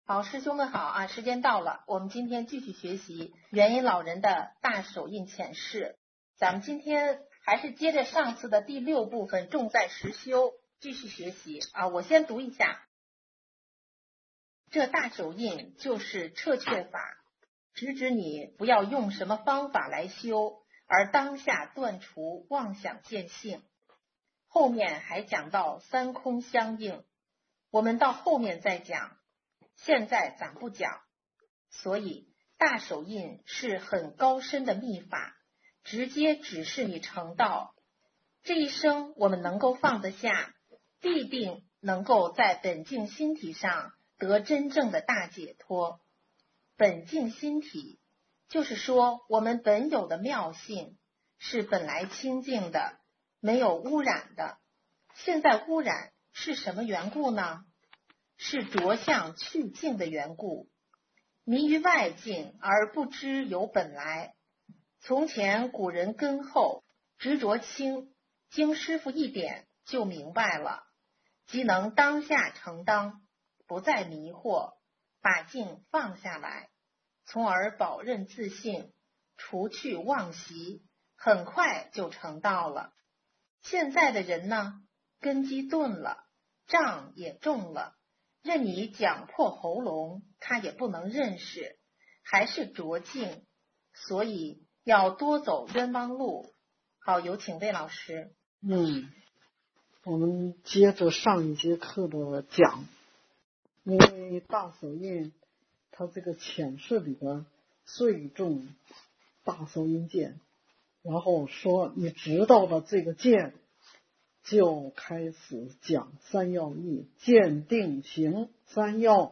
好，师兄们好啊！时间到了，我们今天继续学习元音老人的大手印浅释。咱们今天还是接着上次的第6部分，重在实修，继续学习啊！我先读一下，这大手印就是彻确法，直指你不要用什么方法来修，而当下断除妄想见性。后面还讲到三空相应，我们到后面再讲。现在咱不讲，所以大手印是很高深的秘法，直接指示你成道。这一生我们能够放得下，必定能够在本净心体上得真正的大解脱。本净心体就是说我们本有的妙性是本来清净的，没有污染的。现在污染是什么缘故呢？是着相去境的缘故，迷于外境而不知有本来。从前古人根厚，执着轻，经师傅一点就明白了，即能当下承当，不再迷惑，把境放下来，从而保任自性，除去妄习，很快就成道了。现在的人呢，根基钝了，障也重了，任你讲破喉咙，他也不能认识，还是浊境，所以要多走冤枉路。好，有请魏老师。 我们接着上一节课的讲，因为大手印它这个浅释里边最重大手印见，然后说你知道了这个见，就开始讲三要义，见定行三要，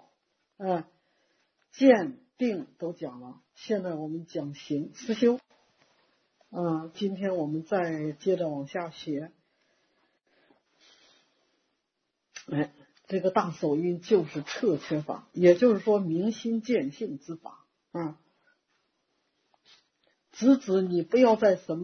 见定都讲了，现在我们讲行思修。今天我们再接着往下学。这个大手印就是彻确法，也就是说明心见性之法直指你不要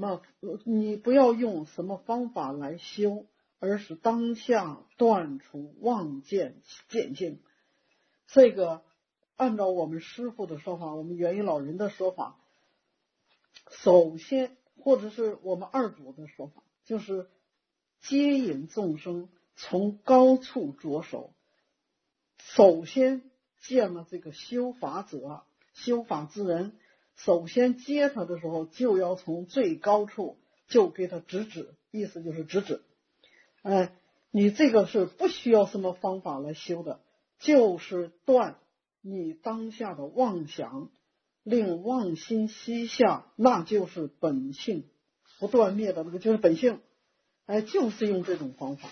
用什么方法来修，而是当下断除妄见见性。这个按照我们师父的说法，我们元音老人的说法，首先或者是我们二祖的说法，就是接引众生从高处着手。首先见了这个修法者，修法之人，首先接他的时候，就要从最高处就给他直指，意思就是直指。你这个是不需要什么方法来修的，就是断你当下的妄想，令妄心息下，那就是本性不断灭的那个就是本性。就是用这种方法。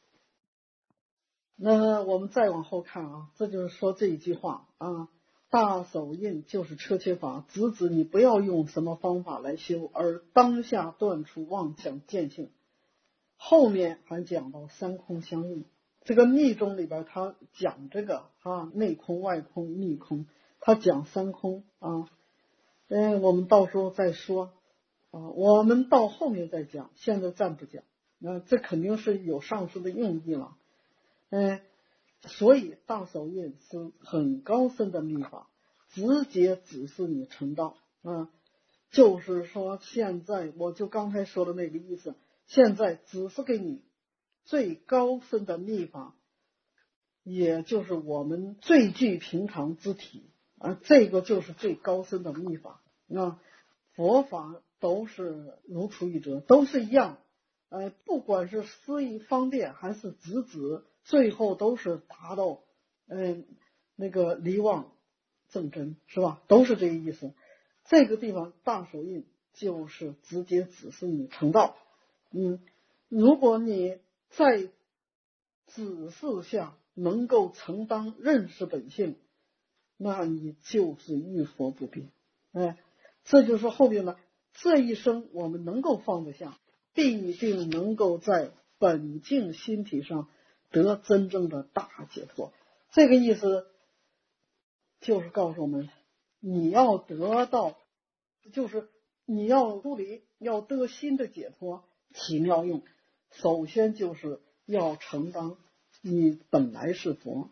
那我们再往后看这就是说这一句话大手印就是彻确法，直指你不要用什么方法来修，而当下断除妄想见性。后面还讲到三空相应，这个密宗里边他讲这个内空外空密空，他讲三空我们到时候再说我们到后面再讲，现在暂不讲。这肯定是有上述的用意了。所以大手印是很高深的秘法，直接指示你成道就是说现在我就刚才说的那个意思，现在只是给你最高深的秘法，也就是我们最具平常之体这个就是最高深的秘法佛法都是如出一辙，都是一样不管是思义方便还是直指，最后都是达到那个离妄正真，是吧？都是这个意思。这个地方大手印就是直接指示你成道。如果你在指示下能够承当认识本性，那你就是遇佛不变。这就是后面呢，这一生我们能够放得下，必定能够在本净心体上得真正的大解脱。这个意思就是告诉我们，你要得到，就是你要出离，要得新的解脱，起妙用，首先就是要承当你本来是佛，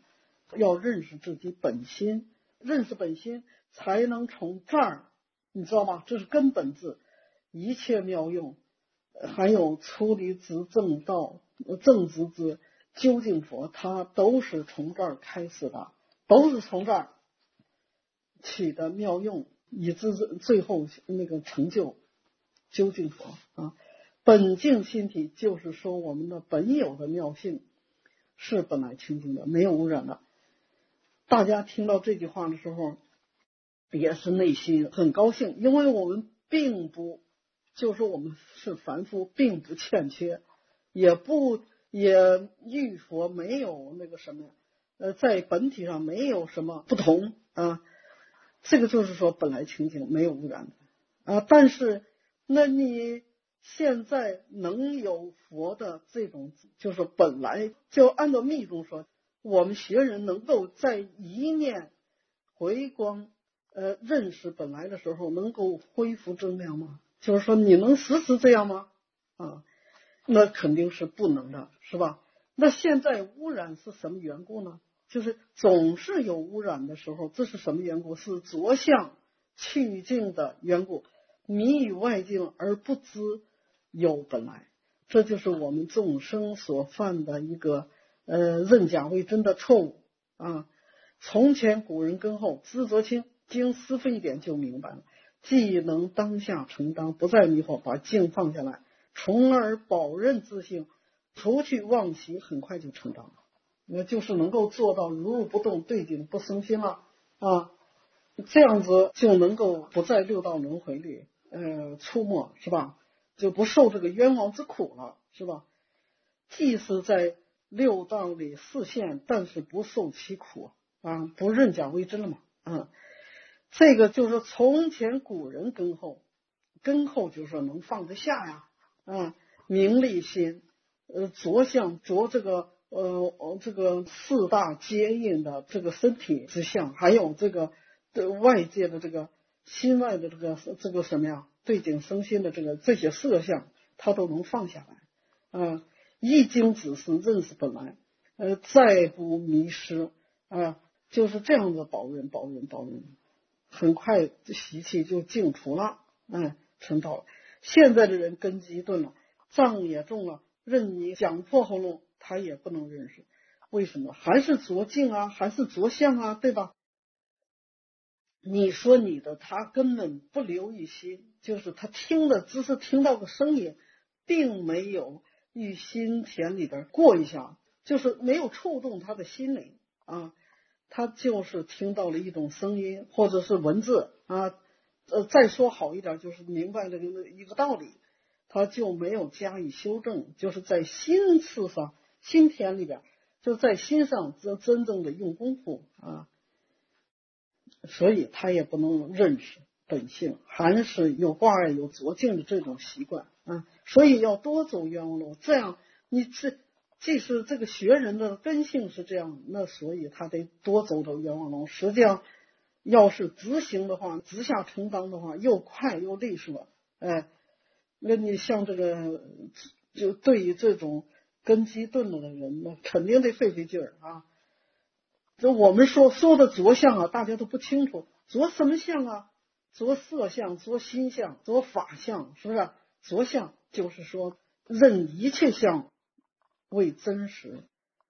要认识自己本心，认识本心才能从这儿，你知道吗？这是根本字，一切妙用，还有出离之正道、正直之究竟佛，它都是从这儿开始的，都是从这儿起的妙用，以致最后那个成就究竟佛啊。本净心体就是说我们的本有的妙性是本来清净的，没有污染的。大家听到这句话的时候也是内心很高兴，因为我们并不就是我们是凡夫，并不欠缺，也与佛没有那个什么在本体上没有什么不同啊。这个就是说本来清净，没有污染的啊。但是那你现在能有佛的这种，就是本来就按照密宗说，我们学人能够在一念回光认识本来的时候，能够恢复正量吗？就是说你能时时这样吗？啊，那肯定是不能的，是吧？那现在污染是什么缘故呢？就是总是有污染的时候，这是什么缘故？是着相去境的缘故，迷于外境而不知有本来，这就是我们众生所犯的一个认假为真的错误啊。从前古人根后知则清，经思维一点就明白了，既能当下承当，不再迷惑，把境放下来，从而保任自性，除去妄习，很快就成长了。那就是能够做到如如不动，对境不生心了啊，这样子就能够不在六道轮回里出没，是吧？就不受这个冤枉之苦了，是吧？即是在六道里示现，但是不受其苦啊，不认假为真了嘛。这个就是从前古人根后就是说能放得下呀，名利心，着相着这个这个四大接应的这个身体之相，还有这个外界的这个心外的这个什么呀，对境生心的这些色相，他都能放下来。一经只是认识本来，再不迷失就是这样的保润，很快习气就净除了，成道了。现在的人根基钝了，障也重了，任你讲破喉咙，他也不能认识。为什么？还是着境啊，还是着相啊，对吧？你说你的，他根本不留意心，就是他听的只是听到个声音，并没有于心田里边过一下，就是没有触动他的心灵啊。他就是听到了一种声音或者是文字啊，再说好一点就是明白了一个道理，他就没有加以修正，就是在心次上心田里边，就在心上真正的用功夫啊，所以他也不能认识本性，还是有挂碍有着境的这种习惯所以要多走冤枉路，这样你即使这个学人的根性是这样，那所以他得多走冤枉路。实际上要是执行的话，直下承担的话，又快又利索。那你像这个就对于这种根基钝了的人，那肯定得费劲儿啊。这我们说的着相大家都不清楚，着什么相啊？着色相，着心相，着法相，是不是？着相就是说认一切相为真实，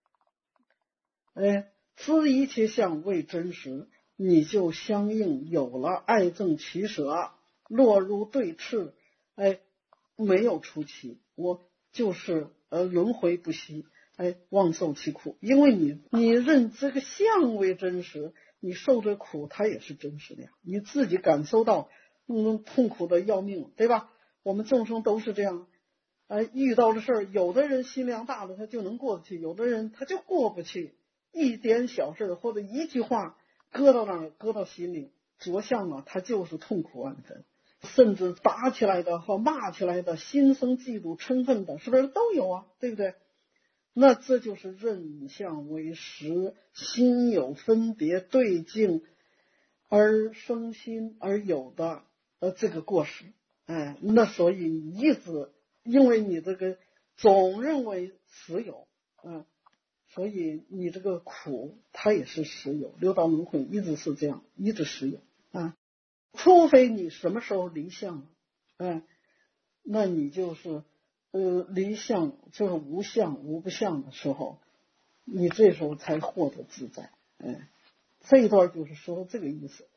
知一切相为真实，你就相应有了爱憎取舍，落入对峙，没有出期，我就是轮回不息，妄受其苦。因为你认这个相为真实，你受这苦它也是真实的呀，你自己感受到痛苦的要命，对吧？我们众生都是这样。遇到的事儿，有的人心量大了，他就能过得去；有的人他就过不去。一点小事或者一句话搁到那儿，搁到心里，着相他就是痛苦万分，甚至打起来的和骂起来的，心生嫉妒嗔恨的，是不是都有啊？对不对？那这就是认相为实，心有分别对境而生心而有的这个过失。那所以你一直因为你这个总认为实有所以你这个苦它也是实有，六道轮回一直是这样，一直实有啊。除非你什么时候离相了，那你就是离相就是无相无不相的时候，你这时候才获得自在。这一段就是说这个意思。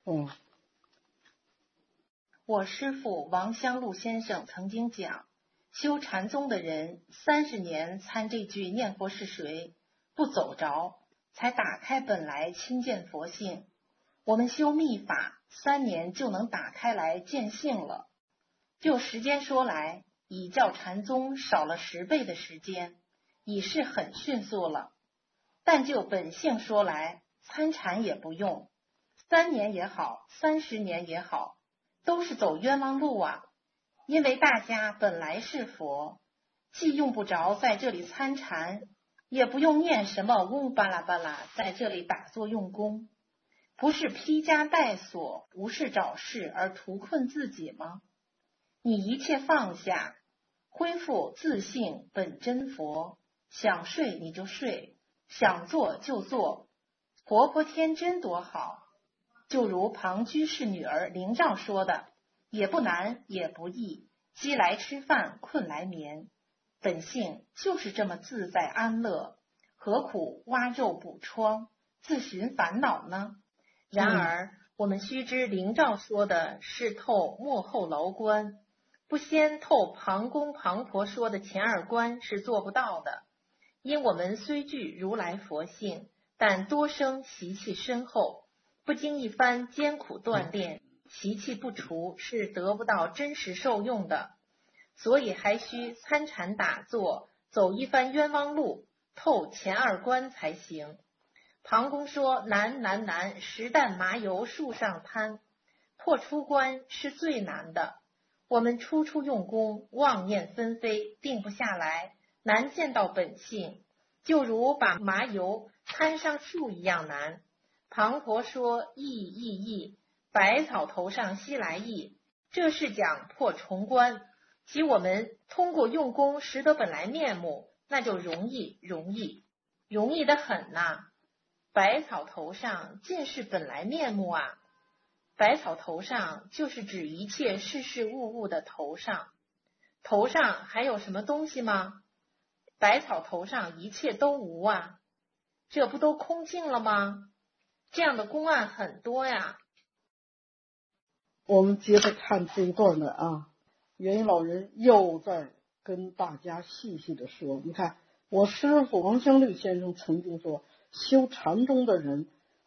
我师父王香露先生曾经讲，修禅宗的人30年参这句念佛是谁，不走着，才打开本来亲见佛性。我们修密法3年就能打开来见性了。就时间说来，以教禅宗少了10倍的时间，已是很迅速了。但就本性说来，参禅也不用3年也好，30年也好，都是走冤枉路啊。因为大家本来是佛，既用不着在这里参禅，也不用念什么嗡巴拉巴拉在这里打坐用功，不是披枷带锁无事找事而徒困自己吗？你一切放下，恢复自性本真佛，想睡你就睡，想做就做，活泼天真多好。就如庞居士女儿灵照说的，也不难也不易，饥来吃饭，困来眠，本性就是这么自在安乐，何苦挖肉补疮，自寻烦恼呢？然而我们须知灵照说的是透幕后牢关，不先透庞公庞婆说的前2关是做不到的。因我们虽具如来佛性，但多生习气深厚，不经一番艰苦锻炼，习气不除是得不到真实受用的，所以还需参禅打坐，走一番冤枉路，透前2关才行。庞公说难难难，实弹麻油树上摊，破出关是最难的。我们初初用功，妄念纷飞，定不下来，难见到本性，就如把麻油摊上树一样难。庞婆说易，百草头上西来易，这是讲破重关，即我们通过用功识得本来面目，那就容易的很呐。百草头上尽是本来面目啊。百草头上就是指一切事事物物的头上，头上还有什么东西吗？百草头上一切都无啊，这不都空净了吗？这样的公案很多呀。 我们接着看这一段的元音老人又在跟大家细细的说，你看我师父王香绿先生曾经说，修禅宗的人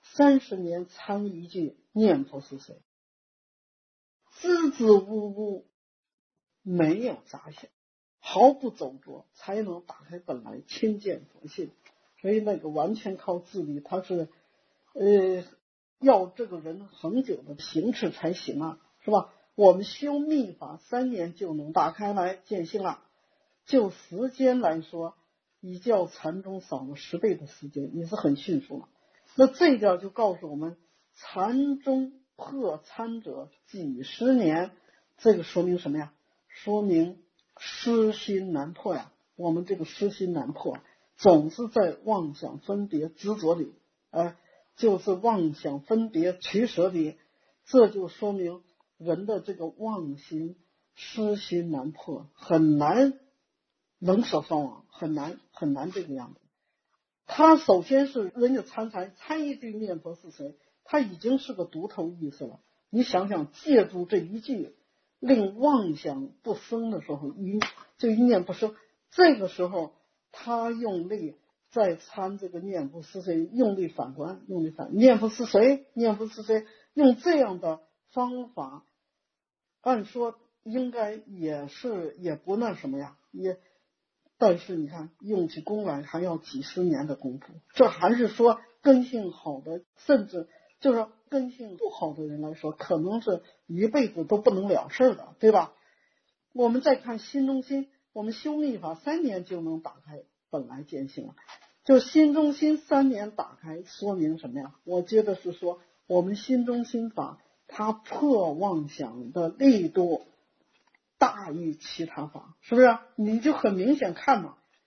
30年参一句念佛是谁，支支吾吾，没有杂想，毫不走拙，才能打开本来亲见佛性。所以那个完全靠自力，他是要这个人恒久的行持才行啊，是吧？我们修密法3年就能打开来见性了，就时间来说，比较禅宗少了10倍的时间，也是很迅速了。那这一点就告诉我们，禅宗破参者几十年，这个说明什么呀？说明失心难破呀。我们这个失心难破，总是在妄想分别执着里，就是妄想分别取舍里，这就说明人的这个妄心失心难破，很难能舍双亡，很难这个样子。他首先是人家参一句念佛是谁，他已经是个独头意识了。你想想，借助这一句令妄想不生的时候，这一念不生，这个时候他用力在参这个念佛是谁，用力反观，念佛是谁，用这样的方法，按说应该也不那什么呀，但是你看用起功来还要几十年的功夫，这还是说根性好的，甚至就是说根性不好的人来说，可能是一辈子都不能了事的，对吧？我们再看心中心，我们修密法3年就能打开本来见性了，就心中心3年打开，说明什么呀？我接着是说，我们心中心法它破妄想的力度大于其他法，是不是？你就很明显看嘛，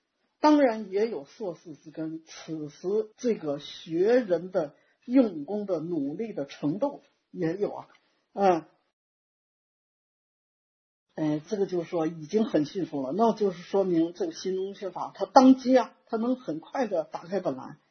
当然也有硕士之根，此时这个学人的用功的努力的程度也有啊，这个就是说已经很迅速了，那就是说明这个新中学法它当机啊，它能很快的打开本来，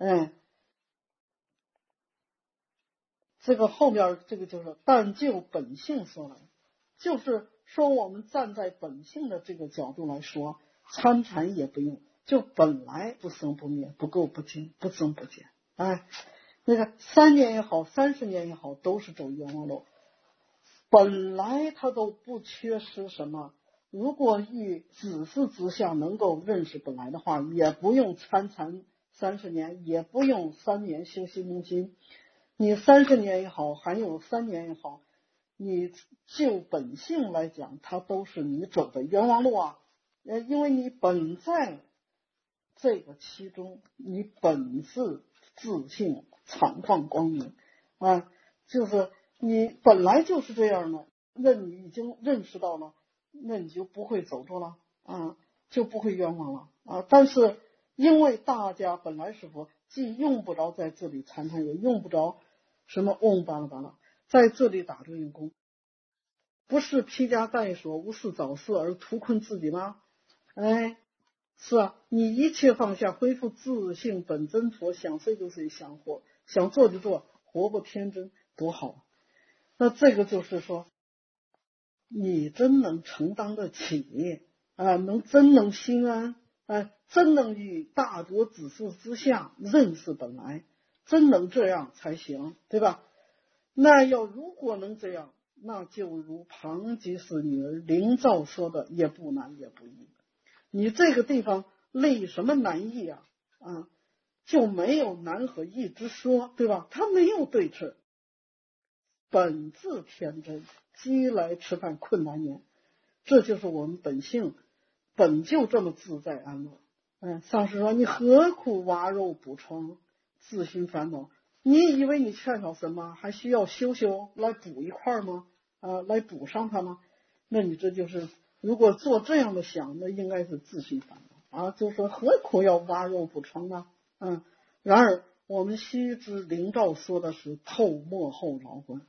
这个后边这个就是但就本性说来，就是说我们站在本性的这个角度来说，参禅也不用，就本来不生不灭，不垢不净，不增不减，那个3年也好，30年也好，都是走冤枉路，本来它都不缺失什么。如果以指示之下能够认识本来的话，也不用参禅30年，也不用3年修心中心。你30年也好，还有3年也好，你就本性来讲，它都是你走的冤枉路啊。因为你本在这个其中，你本是自性敞放光明就是你本来就是这样的，那你已经认识到了，那你就不会走错了就不会冤枉了但是因为大家本来是佛，既用不着在这里参禅，也用不着什么嗡巴拉巴拉，在这里打这用功，不是披枷戴锁，无事找事而图困自己吗？是啊，你一切放下，恢复自性本真佛，想睡就睡，想活想做就做，活不天真多好。那这个就是说，你真能承担得起真能心安真能于大德指示之下认识本来，真能这样才行，对吧？那如果能这样，那就如庞吉斯女儿灵照说的，也不难也不易。你这个地方累什么难易就没有难和易之说，对吧？它没有对峙，本自天真，饥来吃饭困难言，这就是我们本性，本就这么自在安乐。上师说，你何苦挖肉补疮，自寻烦恼？你以为你缺少什么，还需要修来补一块吗？来补上它吗？那你这就是如果做这样的想，那应该是自寻烦恼就说何苦要挖肉补疮呢？然而我们须知灵照说的是透末后劳观，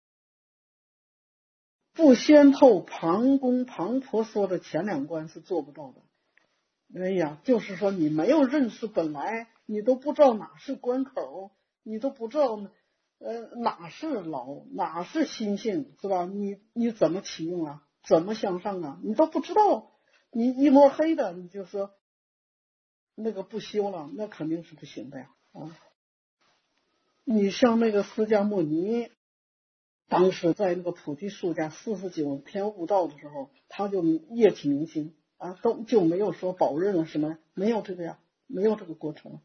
不先透庞公庞婆说的前2关是做不到的。就是说你没有认识本来，你都不知道哪是关口，你都不知道哪是劳，哪是心性，是吧？你怎么启用怎么向上你都不知道，你一摸黑的，你就说那个不修了，那肯定是不行的你像那个释迦牟尼，当时在那个菩提树下49天悟道的时候，他就业体明心就没有说保任什么，没有这个没有这个过程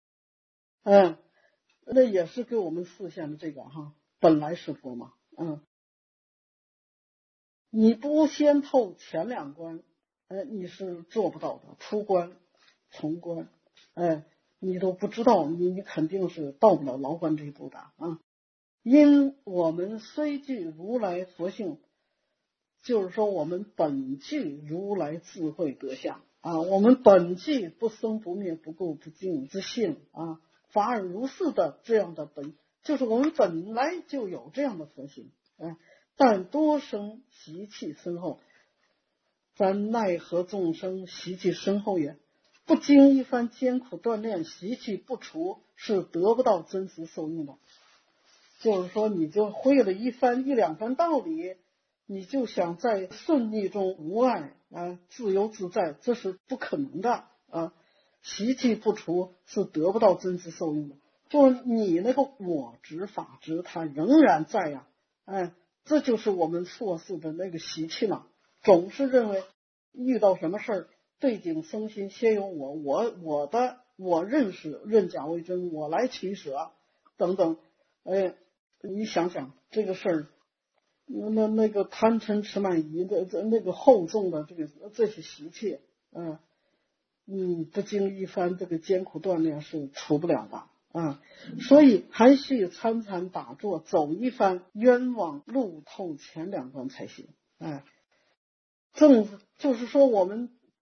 那也是给我们示现的这个本来是佛嘛你不先透前2关你是做不到的，出关从关你都不知道，你肯定是到不了牢关这一步的因我们虽具如来佛性，就是说我们本具如来智慧德相我们本具不生不灭不垢不净之性法尔如是的这样的就是我们本来就有这样的佛性但多生习气深厚，咱奈何众生习气深厚也？不经一番艰苦锻炼，习气不除，是得不到真实受用的。就是说你就会了1两番道理，你就想在顺利中无碍自由自在，这是不可能的习气不除是得不到真实受用的，就是你那个我执法执它仍然在这就是我们硕士的那个习气嘛，总是认为遇到什么事儿对景生心，先有我认识认假为真，我来取舍等等你想想这个事儿，那个贪嗔痴慢疑的那个厚重的这些习气不经一番这个艰苦锻炼是除不了的所以还需参禅打坐，走一番冤枉路透前2关才行就是说我们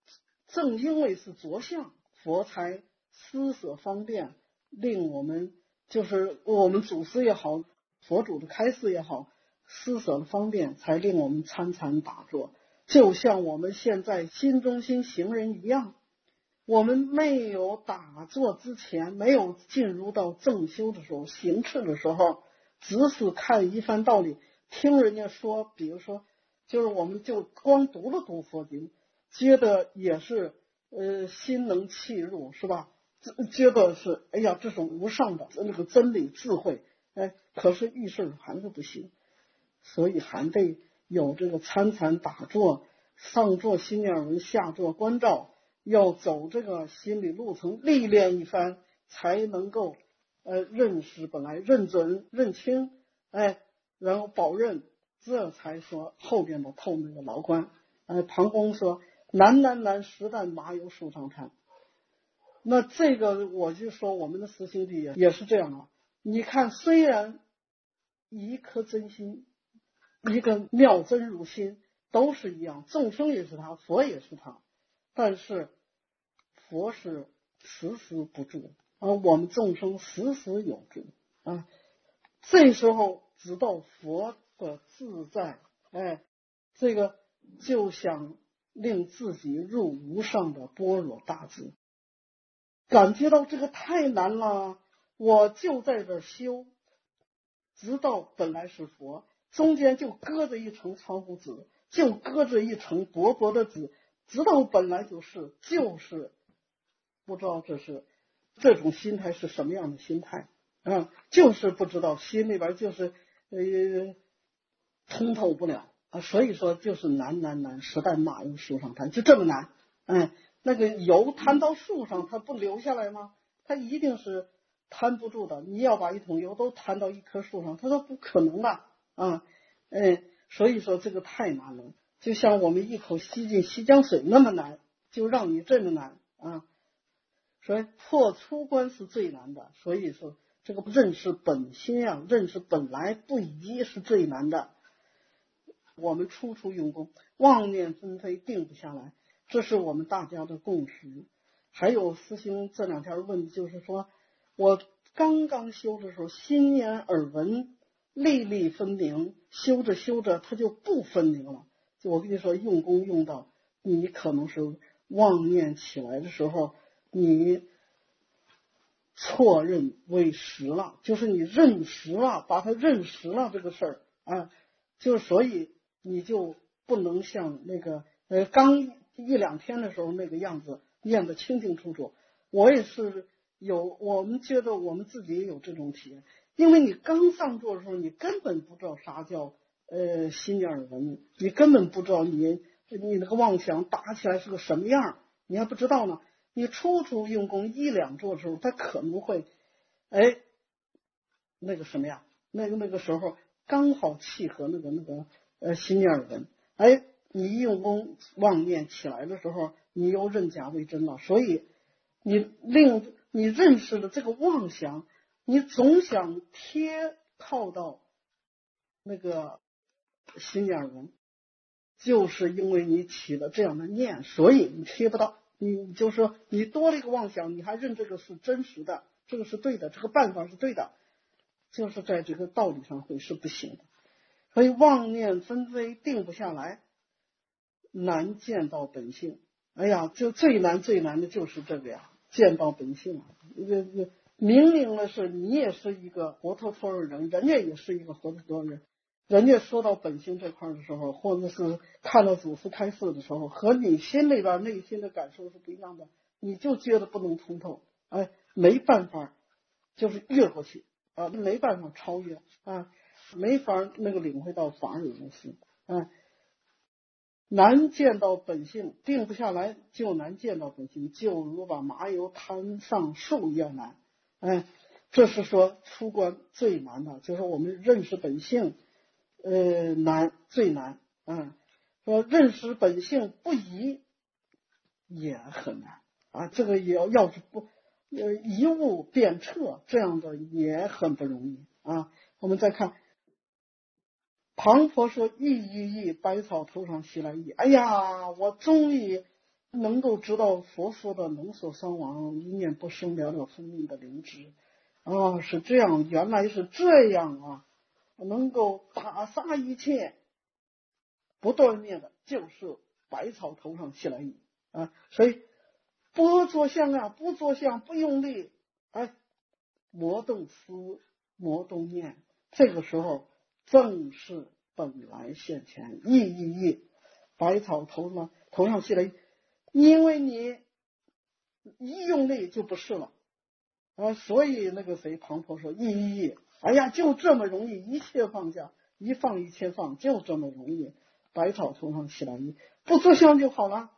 正因为是着相，佛才施舍方便，令我们就是我们祖师也好，佛祖的开示也好，施舍的方便，才令我们参禅打坐。就像我们现在心中心行人一样，我们没有打坐之前，没有进入到正修的时候，行持的时候，只是看一番道理，听人家说，比如说就是我们就光读了读佛经，觉得也是心能契入，是吧？觉得是哎呀，这是无上的那个真理智慧，可是遇事还是不行，所以还得有这个参禅打坐，上坐心念文，下坐观照，要走这个心理路程，历练一番，才能够认识本来，认准认清，然后保任，这才说后边的透那个牢关。庞公说难难难，实但麻油树上参。那这个我就说我们的师兄弟也是这样啊。你看，虽然一颗真心，一个妙真如心都是一样，众生也是他，佛也是他，但是佛是时时不住，而我们众生时时有住啊。这时候知道佛的自在，这个就想令自己入无上的般若大智，感觉到这个太难了，我就在这修，直到本来是佛，中间就搁着一层窗户纸，就搁着一层薄薄的纸，直到本来就是不知道这种心态是什么样的心态就是不知道，心里边就是通透不了啊，所以说就是难难难，实在马油树上摊，就这么难。那个油摊到树上，它不流下来吗？它一定是摊不住的。你要把一桶油都摊到一棵树上，它都不可能的啊。所以说这个太难了，就像我们一口吸进西江水那么难，就让你这么难啊。所以破出关是最难的，所以说这个认识本心啊，认识本来不一是最难的。我们处处用功，妄念纷飞，定不下来，这是我们大家的共识。还有师兄这两天问，就是说我刚刚修的时候，心念耳闻粒粒分明，修着修着它就不分明了。就我跟你说，用功用到你可能是妄念起来的时候，你错认为实了，就是你认实了，把它认实了这个事儿啊，就所以你就不能像那个刚一两天的时候那个样子念得清清楚楚。我也是我们觉得我们自己也有这种体验，因为你刚上座的时候，你根本不知道啥叫心念耳闻，你根本不知道你那个妄想打起来是个什么样，你还不知道呢。你初用功一两座的时候，他可能会那个什么呀，那个时候刚好契合那个心念耳闻，你一用功妄念起来的时候，你又认假为真了，所以你认识的这个妄想，你总想贴靠到那个心念耳闻，就是因为你起了这样的念，所以你贴不到。你就说你多了一个妄想，你还认这个是真实的，这个是对的，这个办法是对的，就是在这个道理上会是不行的。所以妄念纷飞，定不下来，难见到本性。就最难的就是这个呀，见到本性啊。明明了是你也是一个活脱脱的人，人家也是一个活脱脱的人。人家说到本性这块的时候，或者是看到祖师开示的时候，和你心里边内心的感受是不一样的，你就觉得不能通透，没办法，就是越过去啊，没办法超越啊，没法那个领会到法尔无私难见到本性，定不下来就难见到本性，就如把麻油摊上树一样难。这是说出关最难的，就是我们认识本性。最难说认识本性不疑也很难这个要是不一悟变彻，这样的也很不容易我们再看庞婆说：“一百草头上袭来一。”我终于能够知道佛说的能所伤亡，一念不生，了了生命的灵知。是这样，原来是这样啊！能够打杀一切不断灭的，就是百草头上西来意啊！所以不着相啊，不着相，不用力，磨动思，磨动念，这个时候正是本来现前，意，百草头上西来意，因为你一用力就不是了。所以那个庞婆说意，哎呀，就这么容易，一切放下，一放一切放，就这么容易，百草头上西来意，不着相就好了。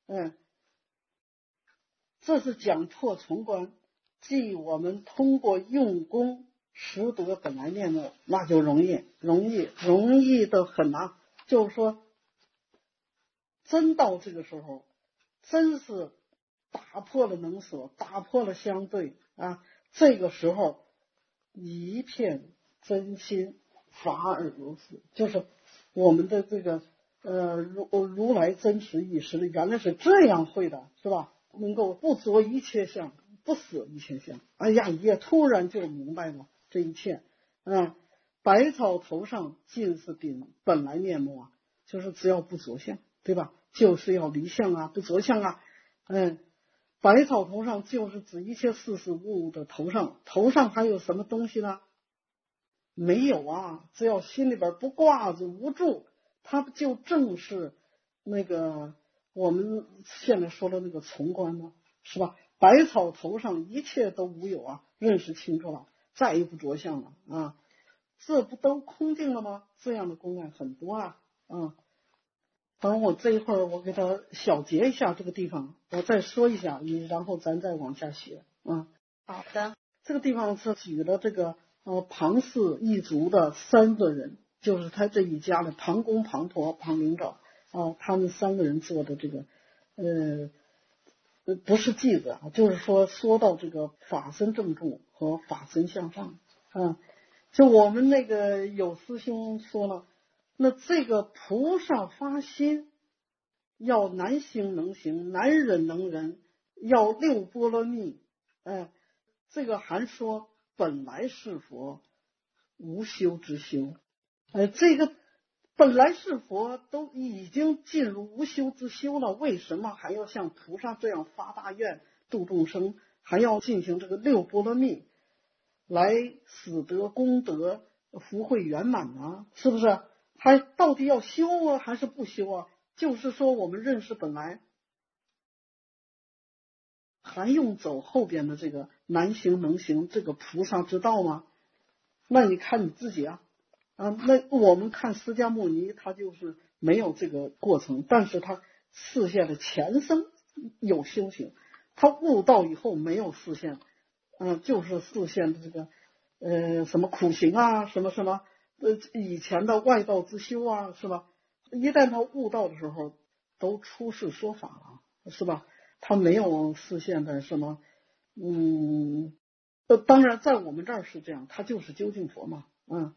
这是讲破重关，即我们通过用功识得本来面目，那就容易的很啊。就是说真到这个时候，真是打破了能所，打破了相对啊，这个时候一片真心，法尔如是，就是我们的这个如来真实意识的原来是这样会的，是吧？能够不着一切相，不死一切相，哎呀，也突然就明白了这一切。百草头上尽是本来面目啊，就是只要不着相，对吧？就是要离相啊，不着相啊。百草头上就是指一切事事物物的头上，头上还有什么东西呢？没有啊，只要心里边不挂着无住，它就正是那个我们现在说的那个从观呢，是吧？百草头上一切都无有啊，认识清楚了，再也不着相了啊，这不都空净了吗？这样的公案很多啊。等我这一会儿我给他小结一下这个地方，我再说一下，然后咱再往下学。 好的。 这个地方是举了这个庞氏一族的3个人，就是他这一家的庞公、庞婆、庞灵照他们3个人做的这个不是偈子啊，就是说到这个法身正住和法身向上就我们那个有师兄说了，那这个菩萨发心要难行能行，难忍能忍，要6波罗蜜，这个还说本来是佛，无修之修。这个本来是佛都已经进入无修之修了，为什么还要像菩萨这样发大愿度众生，还要进行这个6波罗蜜来使得功德福慧圆满呢？是不是？还到底要修啊，还是不修啊？就是说我们认识本来，还用走后边的这个难行能行这个菩萨之道吗？那你看你自己那我们看释迦牟尼，他就是没有这个过程，但是他示现了前生有修行，他悟道以后没有示现，就是示现的这个什么苦行啊，什么以前的外道之修啊，是吧？一旦他悟道的时候，都出世说法了，是吧？他没有示现的什么，当然在我们这儿是这样，他就是究竟佛嘛，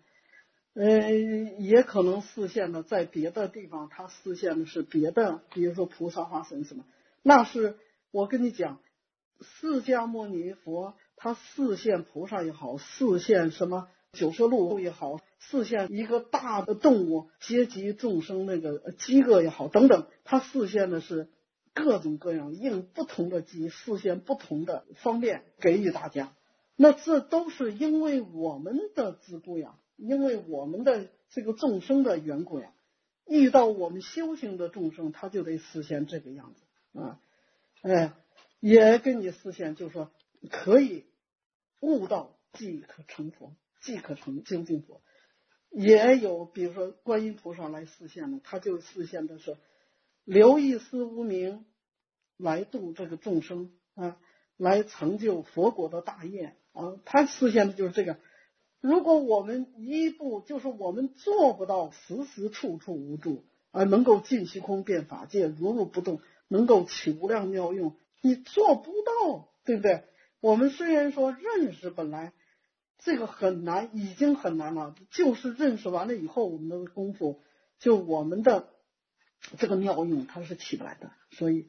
也可能示现的在别的地方，他示现的是别的，比如说菩萨化身什么，那是我跟你讲，释迦牟尼佛他示现菩萨也好，示现什么90路也好，示现一个大的动物阶级众生那个饥饿也好等等，他示现的是各种各样，应不同的机示现不同的方便给予大家。那这都是因为我们的自故呀，因为我们的这个众生的缘故呀，遇到我们修行的众生，他就得实现这个样子也跟你实现，就是说可以悟道，即可成佛，即可成究竟佛。也有比如说观音菩萨来示现的，他就示现的是留一丝无明来度这个众生来成就佛国的大业他实现的就是这个。如果我们一步就是我们做不到时时处处无住能够尽虚空遍法界如如不动，能够起无量妙用，你做不到，对不对？我们虽然说认识本来这个很难，已经很难了，就是认识完了以后，我们的功夫就我们的这个妙用它是起不来的。所以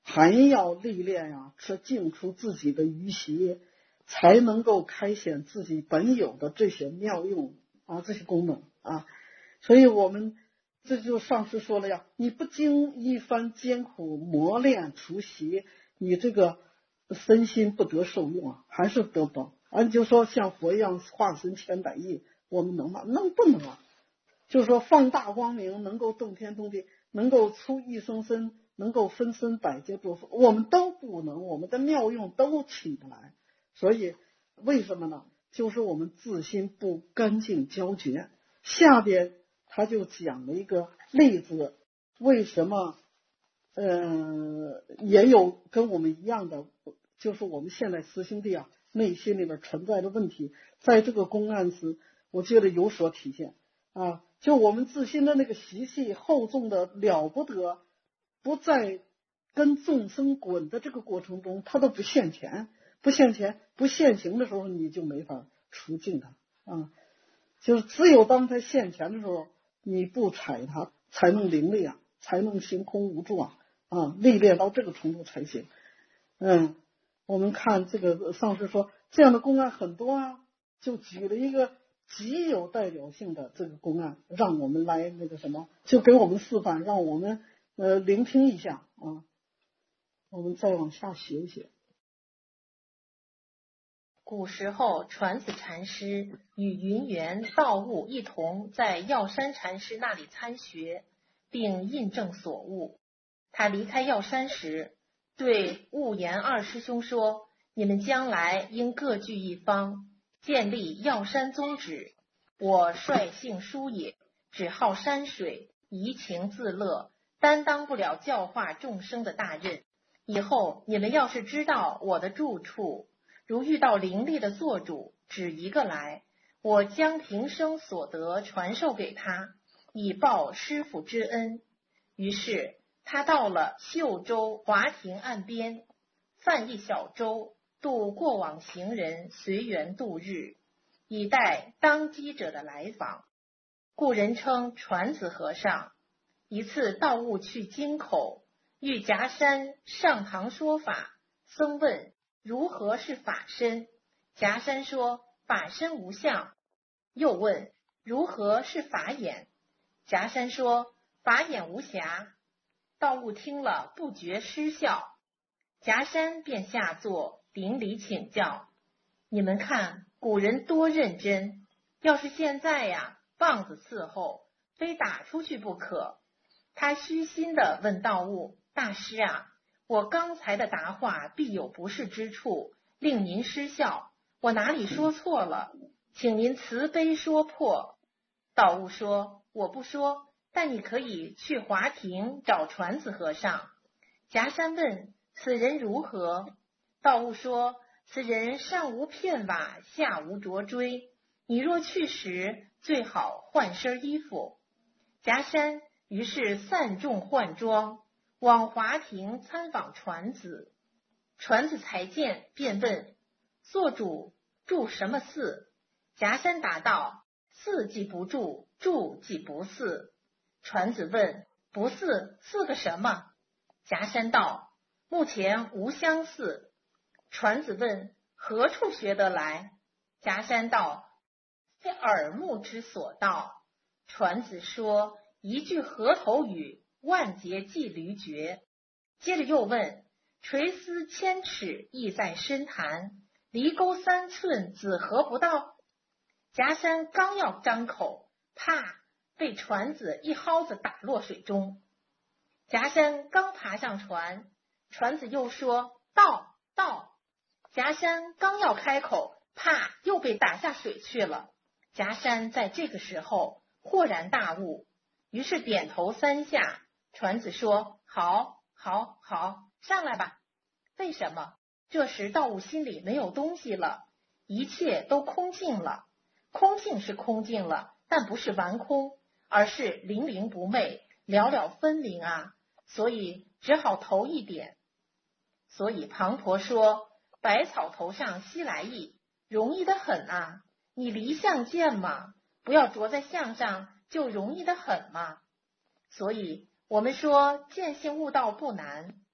还要历练呀，是净除自己的余习，才能够开显自己本有的这些妙用啊，这些功能啊。所以我们这就上师说了呀，你不经一番艰苦磨练除习，你这个身心不得受用啊，还是得不到。你就说像佛一样化身千百亿，我们能吗？能不能啊？就是说放大光明，能够动天动地，能够出一生身，能够分身百劫诸佛，我们都不能，我们的妙用都起不来。所以为什么呢？就是我们自心不干净焦绝。下边他就讲了一个例子，为什么也有跟我们一样的，就是我们现在师兄弟啊内心里边存在的问题，在这个公案时我觉得有所体现啊。就我们自心的那个习气厚重的了不得，不在跟众生滚的这个过程中，它都不现前，不现行的时候，你就没法除尽它啊。就是只有当它现前的时候，你不踩它，才能凌厉啊，才能行空无助啊，历练到这个程度才行。我们看这个上师说这样的公案很多啊，就举了一个极有代表性的这个公案，让我们来那个什么，就给我们示范，让我们聆听一下啊。我们再往下学一学。 古时候，传子禅师与云缘、道悟一同在药山禅师那里参学，并印证所悟。他离开药山时，对悟言二师兄说：“你们将来应各据一方，建立药山宗旨。我率性疏也，只好山水，怡情自乐，担当不了教化众生的大任。以后你们要是知道我的住处，如遇到伶俐的做主，只一个来，我将平生所得传授给他，以报师父之恩。”于是他到了秀州华亭岸边，泛一小舟，渡过往行人，随缘度日，以待当机者的来访，故人称传子和尚。一次道悟去京口，遇夹山上堂说法，僧问如何是法身，夹山说法身无相。又问如何是法眼，夹山说法眼无瑕。道悟听了不觉失笑，夹山便下座顶礼请教。你们看古人多认真，要是现在呀，棒子伺候，非打出去不可。他虚心地问道悟：“大师啊，我刚才的答话必有不是之处，令您失笑，我哪里说错了？请您慈悲说破。”道悟说：“我不说，但你可以去华亭找传子和尚。”夹山问：“此人如何？”道悟说：“此人上无片瓦，下无着锥，你若去时，最好换身衣服。”夹山于是散众换装，往华亭参访传子。传子才见，便问：“做主住什么寺？”夹山答道：“寺既不住，住既不寺。”传子问：“不寺，寺个什么？”夹山道：“目前无相似。”传子问：“何处学得来？”夹山道：“非耳目之所到。”传子说：“一句河头语，万劫即驴绝。”接着又问：“垂丝千尺，意在深潭；离沟3寸，子何不到？”夹山刚要张口，啪，被传子一蒿子打落水中。夹山刚爬上船，传子又说：“到到。”夹山刚要开口，啪，又被打下水去了。夹山在这个时候豁然大悟，于是点头3下。传子说：“好，好，好，上来吧。”为什么？这时道悟心里没有东西了，一切都空净了。空净是空净了，但不是完空，而是灵灵不昧，了了分明啊，所以只好投一点。所以庞婆说：“百草头上西来意，容易得很啊！你离相见嘛，不要着在相上，就容易得很嘛。”所以我们说见性悟道不难，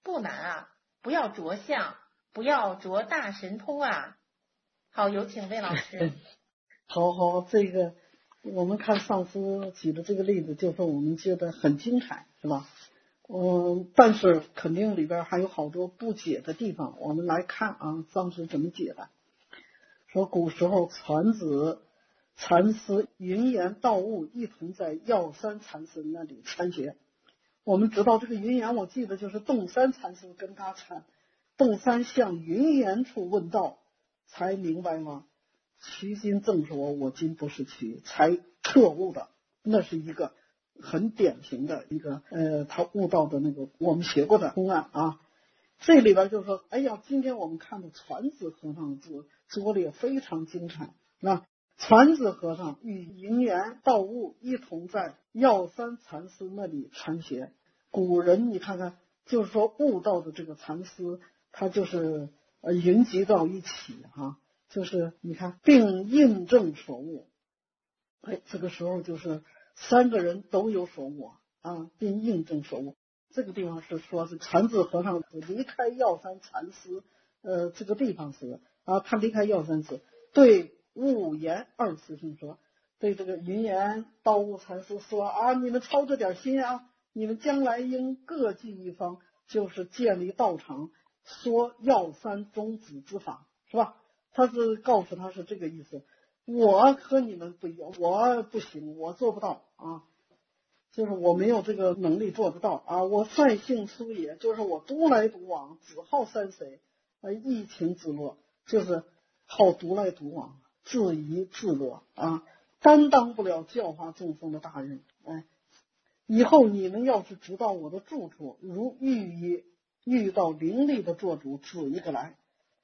不难啊，不要着相，不要着大神通啊。好，有请魏老师。 好，这个我们看上司举的这个例子，就是我们觉得很精彩，是吧？但是肯定里边还有好多不解的地方，我们来看啊，上司怎么解的。说古时候传子禅师云岩道悟一同在药山禅师那里参学。我们知道这个云岩，我记得就是洞山禅师跟他参，洞山向云岩处问道，才明白吗？渠今正说，我今不是渠，才彻悟的。那是一个很典型的一个他悟道的那个我们学过的公案啊。这里边就说，哎呀，今天我们看的传子和尚拙劣非常精彩。那传子和尚与云岩道悟一同在药山禅师那里参学。古人你看看，就是说悟道的这个禅师，他就是云集到一起哈，就是你看并印证所悟。这个时候就是三个人都有所悟啊，并印证所悟。这个地方是说是传子和尚离开药山禅师这个地方时啊，他离开药山时对悟言二师兄说，对这个云岩道悟禅师说啊，你们操着点心啊，你们将来应各据一方，就是建立道场，说药山宗旨之法，是吧？他是告诉他是这个意思。我和你们不一样，我不行，我做不到啊，就是我没有这个能力做得到啊。我率性疏也，就是我独来独往，只好山水，逸情自乐，就是好独来独往，自娱自乐啊，担当不了教化众生的大任。以后你们要是知道我的住处，如遇到伶俐的做主，指一个来。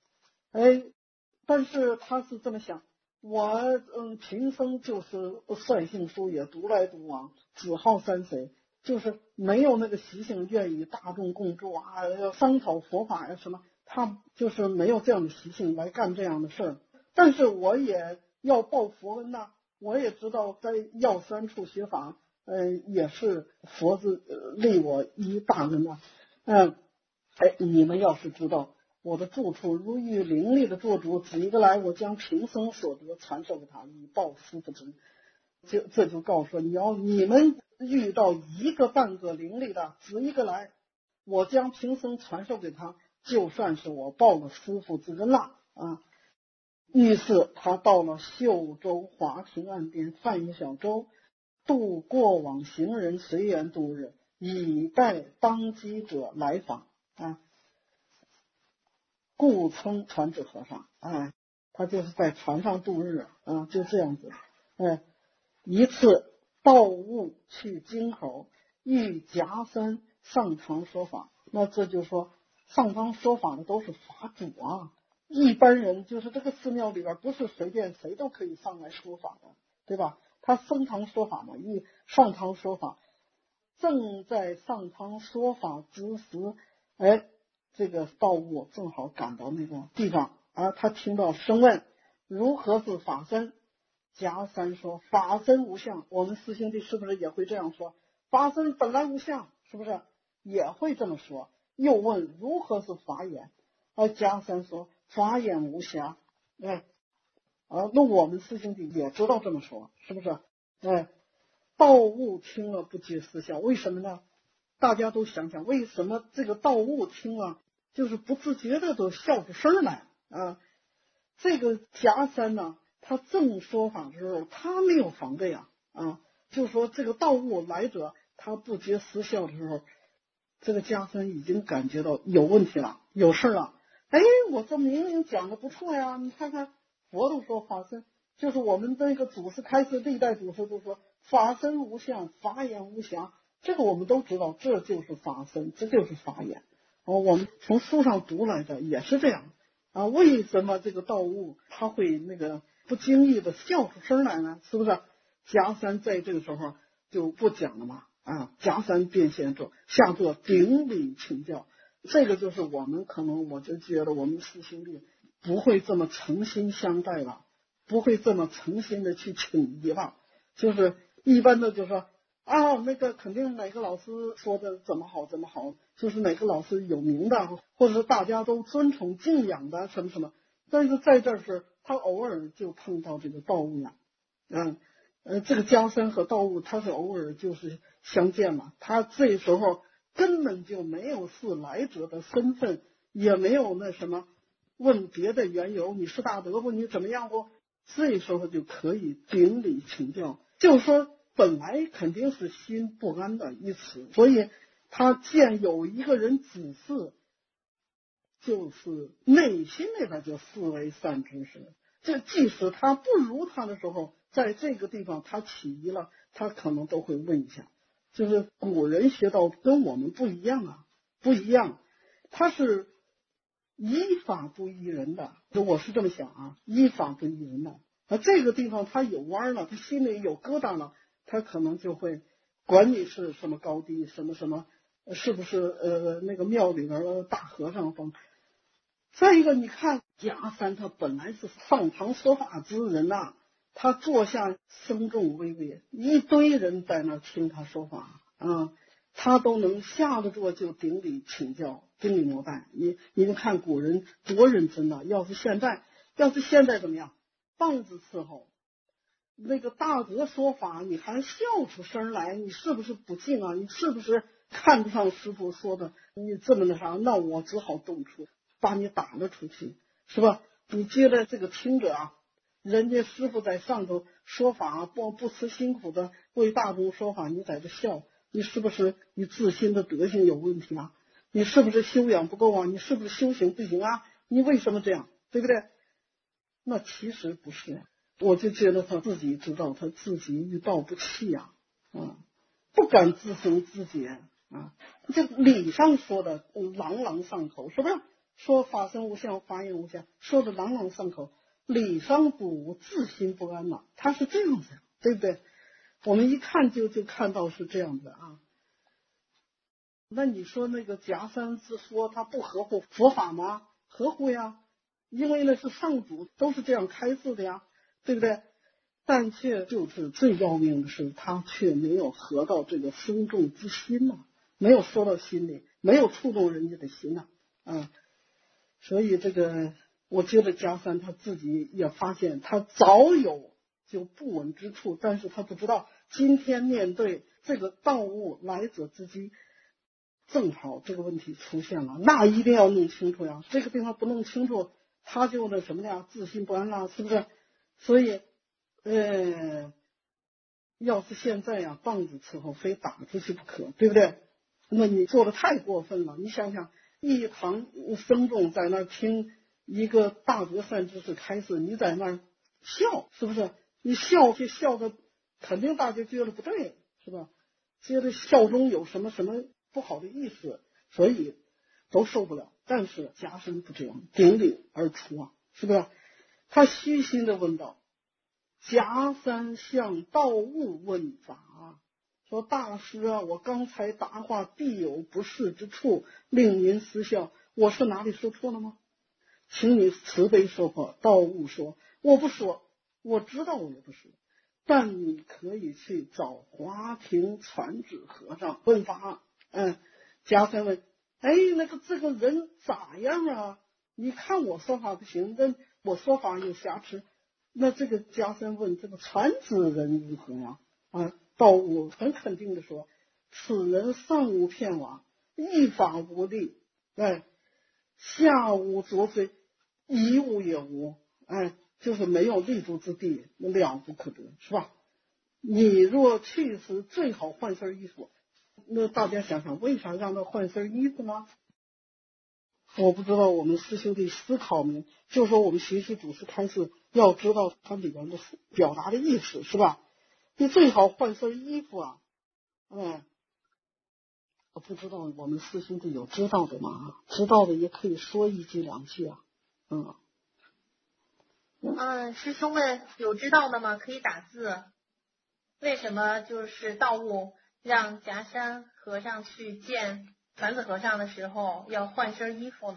但是他是这么想，我平生就是率性疏也，独来独往，只好山水，就是没有那个习性愿与大众共住啊，要商讨佛法呀什么，他就是没有这样的习性来干这样的事儿。但是我也要报佛恩呐，我也知道在药山处学法，也是佛子立我一大恩呐。你们要是知道我的住处，如遇伶俐的做主，指一个来，我将平生所得传授给他，以报师父之恩。这就告诉说，你们遇到一个半个伶俐的，指一个来，我将平生传授给他，就算是我报了师父之恩了啊。于是他到了秀州华亭岸边，泛一小舟，渡过往行人，随缘度日，以待当机者来访啊。故称传子和尚，他就是在船上度日啊，就这样子。一次道悟去京口，遇夹山上堂说法。那这就说上堂说法的都是法主啊，一般人就是这个寺庙里边不是随便谁都可以上来说法的，对吧？他升堂说法嘛，上堂说法。正在上堂说法之时，这个道悟正好赶到那个地方，他听到声问如何是法身。夹山说法身无相。我们师兄弟是不是也会这样说？法身本来无相，是不是也会这么说？又问如何是法眼，夹山说法眼无瑕。那我们师兄弟也知道这么说，是不是？道悟听了不觉失笑，为什么呢？大家都想想，为什么这个道悟听了就是不自觉的都笑出声来啊？这个夹山呢，他正说法的时候，他没有防备就说这个道悟来者，他不觉失笑的时候，这个夹山已经感觉到有问题了，有事了。我这明明讲的不错呀，你看看佛都说法身，就是我们这个祖师开始历代祖师都说法身无相，法眼无瑕，这个我们都知道，这就是法身，这就是法眼。我们从书上读来的也是这样为什么这个道悟他会那个不经意的笑出声来呢？是不是？夹山在这个时候就不讲了嘛夹山便现坐，下座顶礼请教。这个就是我们可能我就觉得我们师兄弟不会这么诚心相待了，不会这么诚心的去请仪了，就是一般的就说啊，那个肯定哪个老师说的怎么好怎么好，就是哪个老师有名的，或者是大家都尊崇敬仰的什么什么。但是在这儿是他偶尔就碰到这个道物了，这个江山和道物他是偶尔就是相见嘛，他这时候根本就没有是来者的身份，也没有那什么问别的缘由，你是大德不？你怎么样不？这时候就可以顶礼请教，就是说本来肯定是心不安的一词，所以他见有一个人指示，就是内心里边就视为善知识。这即使他不如他的时候，在这个地方他起疑了，他可能都会问一下。就是古人学道跟我们不一样啊，不一样，他是依法不依人的，我是这么想啊，依法不依人的。这个地方他有弯了，他心里有疙瘩了，他可能就会管你是什么高低，什么什么，是不是那个庙里边的大和尚风。再一个，你看贾三他本来是上堂说法之人呐，他坐下声众巍巍，一堆人在那听他说法啊，他都能下得住就顶礼请教，顶礼膜拜。你们看古人多认真呐！要是现在怎么样？棒子伺候，那个大德说法，你还笑出声来，你是不是不敬啊？你是不是看不上师傅说的？你这么那啥，那我只好动粗，把你打了出去，是吧？你接着这个听着啊，人家师傅在上头说法，不辞辛苦的为大众说法，你在这笑，你是不是你自心的德行有问题啊？你是不是修养不够啊？你是不是修行不行啊？你为什么这样？对不对？那其实不是，我就觉得他自己知道，他自己欲道不弃啊，不敢自行自解啊。这理上说的朗朗上口，是不是？说法身无相，法眼无相，说的朗朗上口，理上不自心不安嘛，他是这样子，对不对？我们一看就看到是这样的啊。那你说那个夹三之说，他不合乎佛法吗？合乎呀。因为呢是上主都是这样开示的呀，对不对？但却就是最要命的是，他却没有合到这个僧众之心呐，没有说到心里，没有触动人家的心呐，所以这个我觉得迦三他自己也发现他早有就不稳之处，但是他不知道今天面对这个道物来者之机，正好这个问题出现了，那一定要弄清楚呀，这个地方不弄清楚。他就那什么呀，自信不安啦，是不是？所以，要是现在呀，棒子伺候非打出去不可，对不对？那你做的太过分了。你想想，一堂僧众在那听一个大德善知识开示，你在那儿笑，是不是？你笑就笑的，肯定大家觉得不对，是吧？觉得笑中有什么什么不好的意思，所以都受不了。但是迦三不这样，顶礼而出啊，是不是？他虚心的问道：“迦三向道物问法，说大师啊，我刚才答话必有不是之处，令您思笑。我是哪里说错了吗？请你慈悲说破。”道物说：“我不说，我知道我也不说，但你可以去找华亭传旨和尚问法。”迦三问。那个这个人咋样啊？你看我说法不行，那我说法有瑕疵，那这个迦三问这个传旨人如何呀？道物很肯定的说，此人上无片瓦，一法无力，下无着水，一物也无，就是没有立足之地，了不可得，是吧？你若去时，最好换身衣服。那大家想想，为啥让他换身衣服呢？我不知道我们师兄弟思考没？就说我们学习祖师开示，要知道它里边的表达的意思，是吧？你最好换身衣服啊。我不知道我们师兄弟有知道的吗？知道的也可以说一句两句啊。 师兄们有知道的吗？可以打字。为什么就是道物让夹山和尚去见传子和尚的时候要换身衣服呢？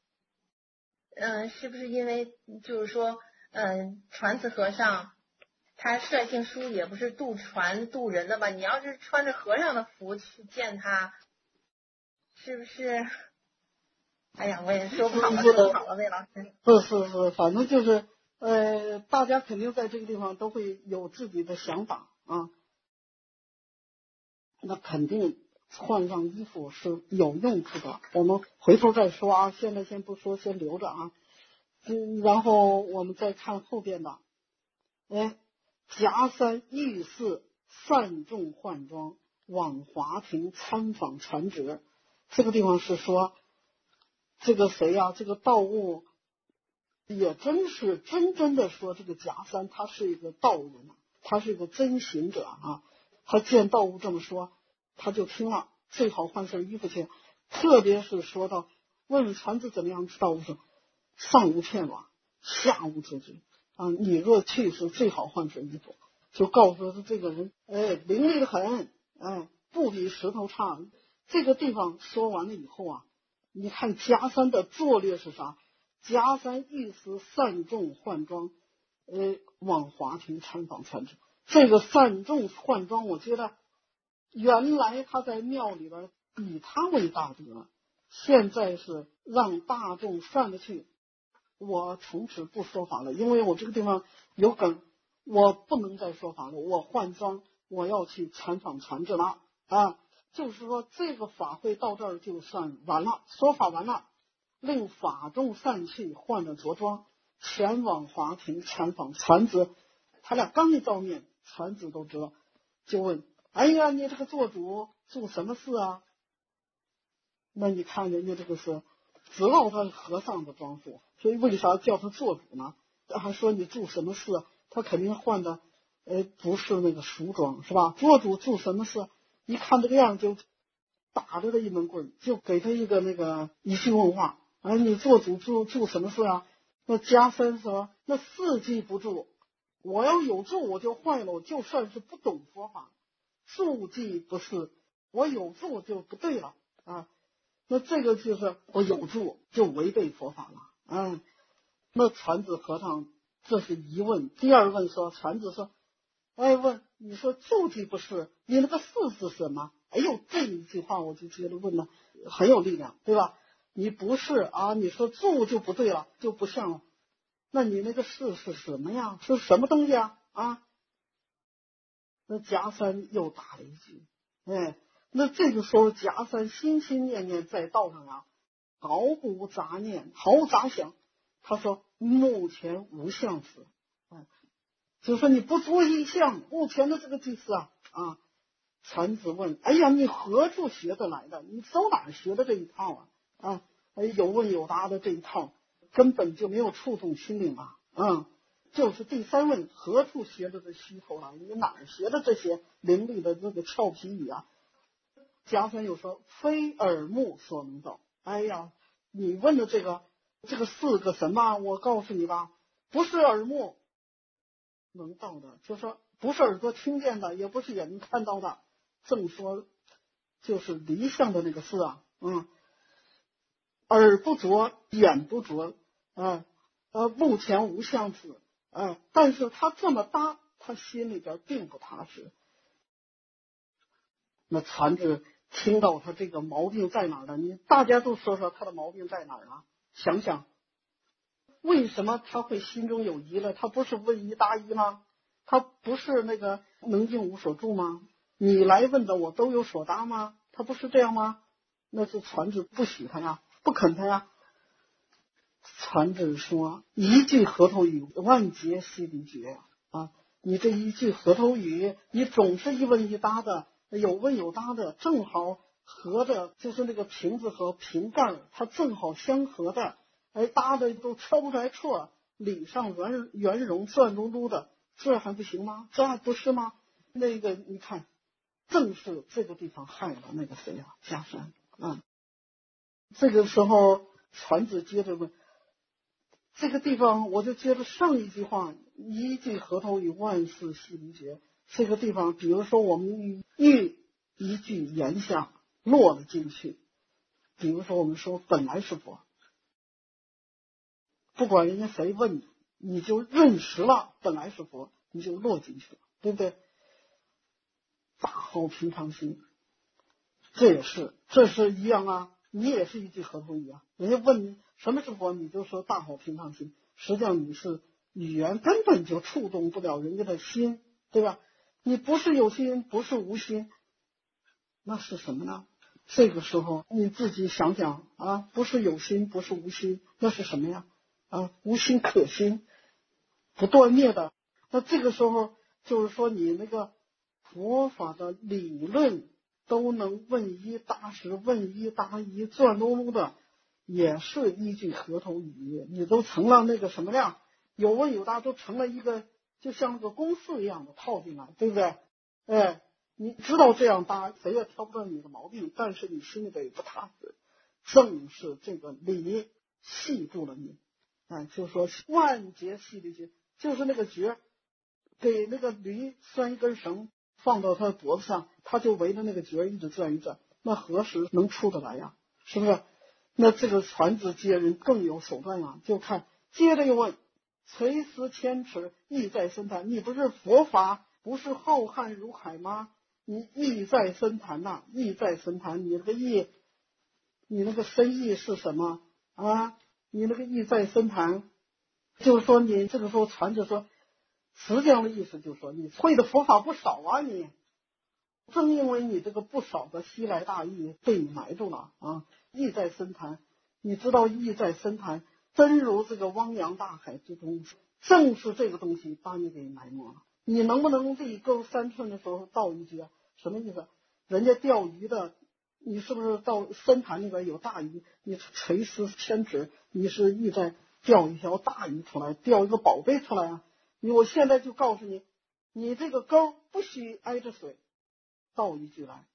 是不是因为就是说，传子和尚他率性书也不是渡船渡人的吧？你要是穿着和尚的服去见他，是不是？哎呀，我也说不好了，说不好了，魏老师。 是，反正就是大家肯定在这个地方都会有自己的想法啊。那肯定换上衣服是有用处的，我们回头再说啊，现在先不说，先留着啊。然后我们再看后边的，夹三御赐散众换装，往华亭参访传旨。这个地方是说这个谁呀、这个道悟也真的说这个夹三他是一个道人啊，他是一个真行者啊。他见道悟这么说，他就听了，最好换身衣服去。特别是说到问传子怎么样，道悟说上无片瓦，下无折枝啊，你若去是最好换身衣服。就告诉他这个人伶俐的很，不比石头差。这个地方说完了以后啊，你看夹三的作略是啥？夹三御赐散众换装，往华亭参访传旨。这个散众换装，我觉得原来他在庙里边以他为大德，现在是让大众散了去。我从此不说法了，因为我这个地方有梗，我不能再说法了。我换装，我要去参访传旨了啊！就是说，这个法会到这儿就算完了，说法完了，令法众散去，换了着装，前往华亭参访传旨。他俩刚一照面，传旨都知道，就问：哎呀，你这个做主住什么寺啊？那你看人家这个是知道他是和尚的装束，所以为啥叫他做主呢？还说你住什么寺？他肯定换的不是那个俗装，是吧？做主住什么寺？一看这个样就打着他一闷棍，就给他一个一句问话：你做主住什么寺啊？那夹三说：那四季不住，我要有住我就坏了，我就算是不懂佛法，住忌不是，我有住就不对了啊。那这个就是我有住就违背佛法了。那传子和尚这是一问，第二问说，传子说：问你说住忌不是，你那个四是什么？哎呦，这一句话我就觉得问的很有力量，对吧？你不是啊，你说住就不对了，就不像了。那你那个是什么呀？是什么东西啊？那夹三又打了一句，那这个时候夹三心心念念在道上啊，毫无杂念，毫无杂想。他说目前无相思，就说你不着一相，目前的这个祭祀传子问：哎呀，你何处学得来的？你走哪学的这一套啊？有问有答的这一套根本就没有触动心灵就是第三问，何处学的这虚头来？你哪儿学的这些伶俐的这个俏皮语啊？夹三又说：非耳目所能懂。哎呀，你问的这个四个什么？我告诉你吧，不是耳目能到的，就说不是耳朵听见的，也不是眼睛看到的。正说就是离相的那个事耳不着，眼不着，目前无相子，但是他这么搭，他心里边并不踏实。那传子听到他这个毛病在哪儿呢？你大家都说说他的毛病在哪儿啊？想想，为什么他会心中有疑了？他不是问一答一吗？他不是能应无所住吗？你来问的我都有所答吗？他不是这样吗？那是传子不许他呀，不肯他呀。传子说：一句合头语，万劫悉离绝你这一句合头语，你总是一问一答的，有问有答的，正好合着，就是那个瓶子和瓶盖它正好相合的，搭的都挑不出来错，里上圆融转嘟嘟的，这还不行吗？这还不是吗？你看，正是这个地方害了那个谁呀，夹三这个时候传子接着问，这个地方我就接着上一句话，一句合头语，万事悉离绝。这个地方，比如说我们一句言下落了进去，比如说我们说本来是佛，不管人家谁问你，你就认识了本来是佛， 你就落进去了，对不对？大好平常心，这是一样啊，你也是一句合同语啊。人家问你什么是佛，你就说大好平常心，实际上你是语言根本就触动不了人家的心，对吧？你不是有心，不是无心，那是什么呢？这个时候你自己想想啊，不是有心，不是无心，那是什么呀？啊，无心可心，不断灭的。那这个时候就是说，你那个佛法的理论都能问一答十，问一答一，转噜噜的，也是一句合同语，你都成了那个什么样，有问有答，都成了一个就像那个公式一样的套进来，对不对？哎，你知道这样答，谁也挑不到你的毛病，但是你心里得不踏实。正是这个理系住了你，就是说万劫系的劫，就是那个诀，给那个驴拴一根绳，放到他脖子上，他就围着那个角一直转一转，那何时能出得来呀？是不是？那这个传子接人更有手段呀，就看接着又问，垂丝千尺，意在深潭。你不是佛法不是浩瀚如海吗？你意在深潭呐，意在深潭，你那个意，你那个深意是什么啊？你那个意在深潭，就是说你这个时候传着说，实际上的意思就是说，你会的佛法不少啊，你正因为你这个不少的西来大义被你埋住了啊，意在深潭，你知道意在深潭，真如这个汪洋大海之中，正是这个东西把你给埋没了。你能不能立钩3寸的时候倒一句啊？什么意思？人家钓鱼的，你是不是到深潭里边有大鱼，你垂丝千尺，你是意在钓一条大鱼出来，钓一个宝贝出来啊？我现在就告诉你，你这个钩不许挨着水，倒一句来。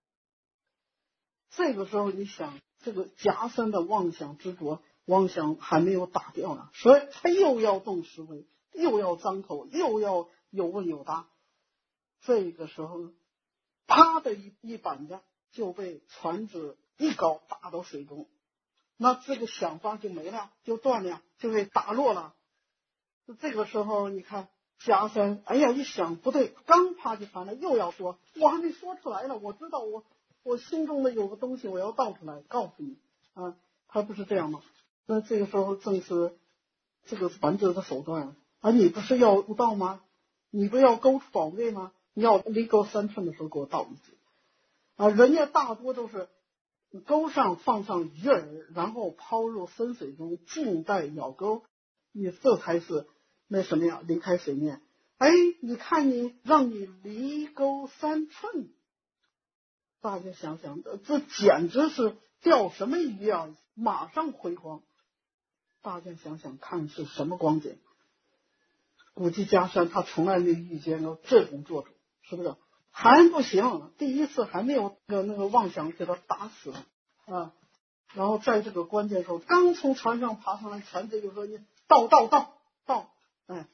这个时候你想，这个夹山的妄想执着，妄想还没有打掉呢，所以他又要动思维，又要张口，又要有问有答。这个时候啪的一板子就被船子一高打到水中，那这个想法就没了，就断了，就被打落了。这个时候你看夹山，哎呀，一想不对，刚啪就翻了，又要说，我还没说出来呢，我知道我心中的有个东西，我要倒出来告诉你啊，他不是这样吗？那这个时候正是这个传者的手段啊，你不是要悟道吗？你不要勾出宝贝吗？你要离钩3寸的时候给我倒一句啊！人家大多都是钩上放上鱼饵，然后抛入深水中，静待咬钩，你这才是那什么呀？离开水面。哎，你看你让你离钩3寸，大家想想，这简直是钓什么鱼啊！马上回光。大家想想看是什么光景？估计加山他从来没遇见过这种做主，是不是？还不行，第一次还没有那个妄想给他打死了啊！然后在这个关键时候，刚从船上爬上来，船子就说你倒，哎，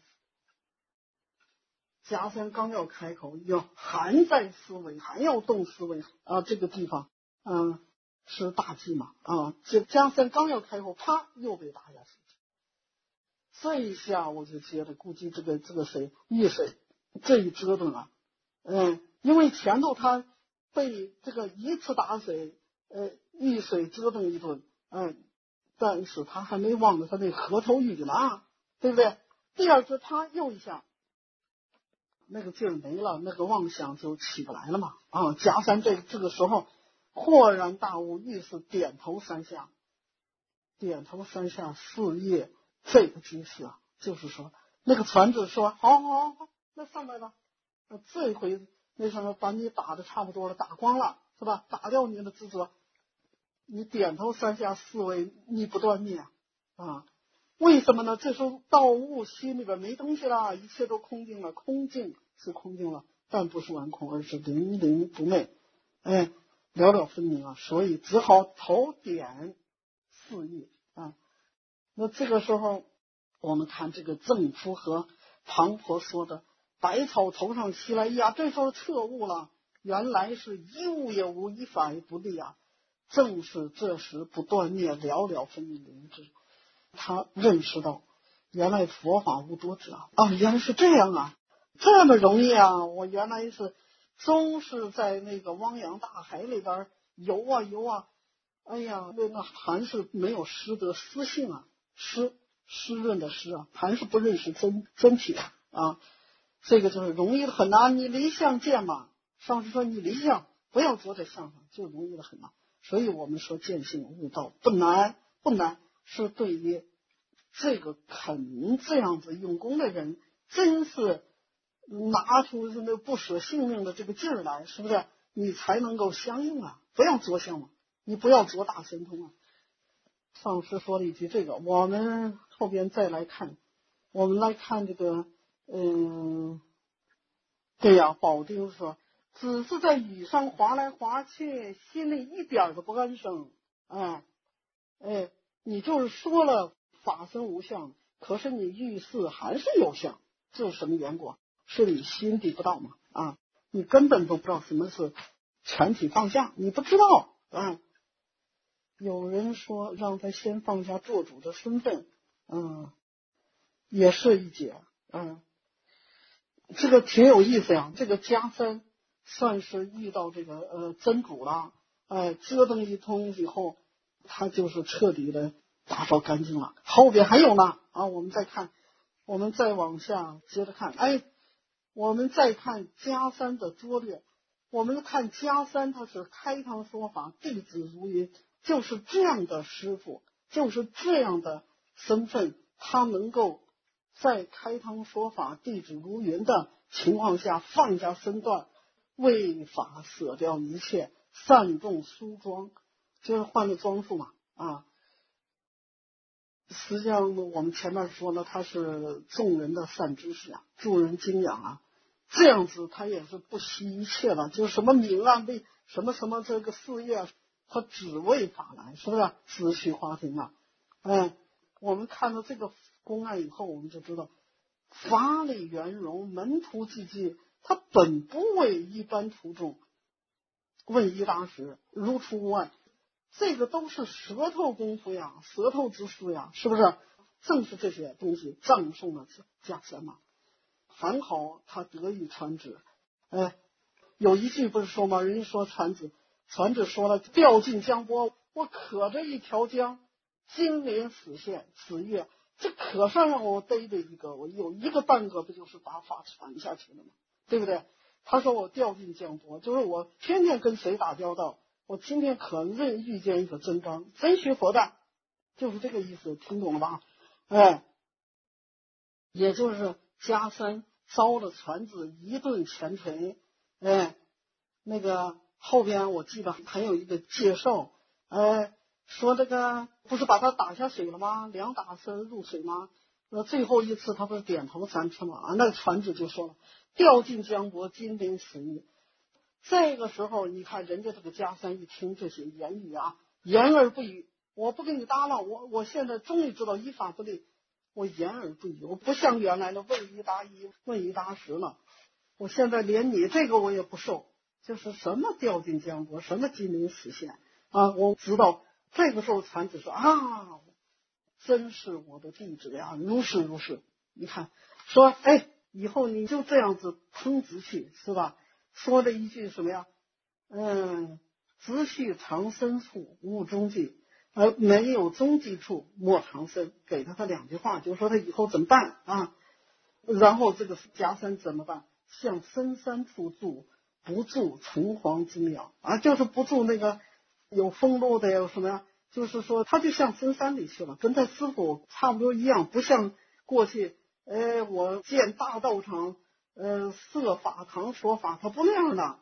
加山刚要开口，要还在思维，还要动思维啊！这个地方，是大忌嘛啊！这加山刚要开口，啪，又被打下去。这一下我就觉得，估计这个谁遇水这一折腾啊，因为前头他被这个一次打水，遇水折腾一顿，但是他还没忘了他那河头语呢，对不对？第二次他又一下，那个劲儿没了，那个妄想就起不来了嘛啊！夹山这个时候豁然大悟，于是点头3下，4叶。这个机事啊，就是说那个船子说好，那上来吧，这回那什么把你打的差不多了，打光了是吧？打掉你的执着，你点头3下4位，你不断灭啊？为什么呢？这时候到悟心里边没东西了，一切都空净了，空净是空净了，但不是完空，而是灵灵不昧，了了分明啊，所以只好头点4叶啊。那这个时候，我们看这个正符合庞婆说的“百草头上袭来呀”，这时候彻悟了，原来是一物也无，一法也不立啊！正是这时不断灭，了了分明灵智，他认识到原来佛法无多者啊，原来是这样啊！ 这么容易啊！我原来是总是在那个汪洋大海里边游啊游啊，哎呀，那还是没有识得私性啊，湿润的湿啊，还是不认识真体啊，这个就是容易的很难。你离相见嘛，上师说你离相不要坐在相上，就容易的很难。所以我们说见性悟道不难，是对于这个肯这样子用功的人，真是拿出那不舍性命的这个劲儿来，是不是？你才能够相应啊！不要着相嘛，你不要着大神通啊。上师说了一句这个，我们后边再来看，我们来看这个，对呀，保定说，只是在雨上滑来滑去，心里一点都不安生。你就是说了法身无相，可是你遇事还是有相，这是什么缘故？是你心地不到嘛？你根本都不知道什么是全体放下，你不知道。有人说让他先放下做主的身份，也是一解。这个挺有意思呀。这个加三算是遇到这个真主了，折腾一通以后，他就是彻底的打扫干净了。后边还有呢我们再看，我们再往下接着看。我们再看加三的拙劣。我们看加三，他是开堂说法，弟子如云，就是这样的师傅，就是这样的身份，他能够在开堂说法，弟子如云的情况下放下身段，为法舍掉一切，善种梳妆，就是换了装束嘛。实际上我们前面说了，他是众人的善知识啊，助人敬仰啊，这样子他也是不惜一切了，就是什么名啊，为什么这个事业，他只为法来，是不是只许花瓶啊？我们看到这个公案以后，我们就知道法理圆融，门徒济济，他本不为一般徒众问一答十，如出无碍。这个都是舌头功夫呀，舌头之师呀，是不是？正是这些东西葬送了加三嘛。还好他得以传旨。有一句不是说吗？人家说传旨说了，掉进江波，我可着一条江，金鳞死线，此月这可算让我逮着一个，我有一个半个，不就是把法传下去了吗？对不对？他说我掉进江波，就是我天天跟谁打交道，我今天可认遇见一个真章，真学佛的，就是这个意思，听懂了吧？也就是加三遭了传旨一顿前锤。那个后边我记得还有一个介绍，说这个不是把他打下水了吗？两打身入水吗？最后一次他不是点头3次吗？那个传旨就说了，掉进江波，金鳞死狱。这个时候你看人家这个加三一听这些言语啊，言而不语，我不跟你搭了，我现在终于知道依法不立，我言而不语，我不像原来的问一答一，问一答十了，我现在连你这个我也不受，就是什么掉进江波，什么金鳞死线我知道。这个时候传旨说真是我的弟子呀，如是。你看说以后你就这样子通直去，是吧？说了一句什么呀？直续长深处无踪迹，而没有踪迹处莫长深。给他2句话，就是说他以后怎么办然后这个加三怎么办？向深山处住，不住虫黄之鸟就是不住那个有风漏的有什么呀？就是说他就向深山里去了，跟他师傅差不多一样，不像过去我建大道场设法堂说法，他不那样的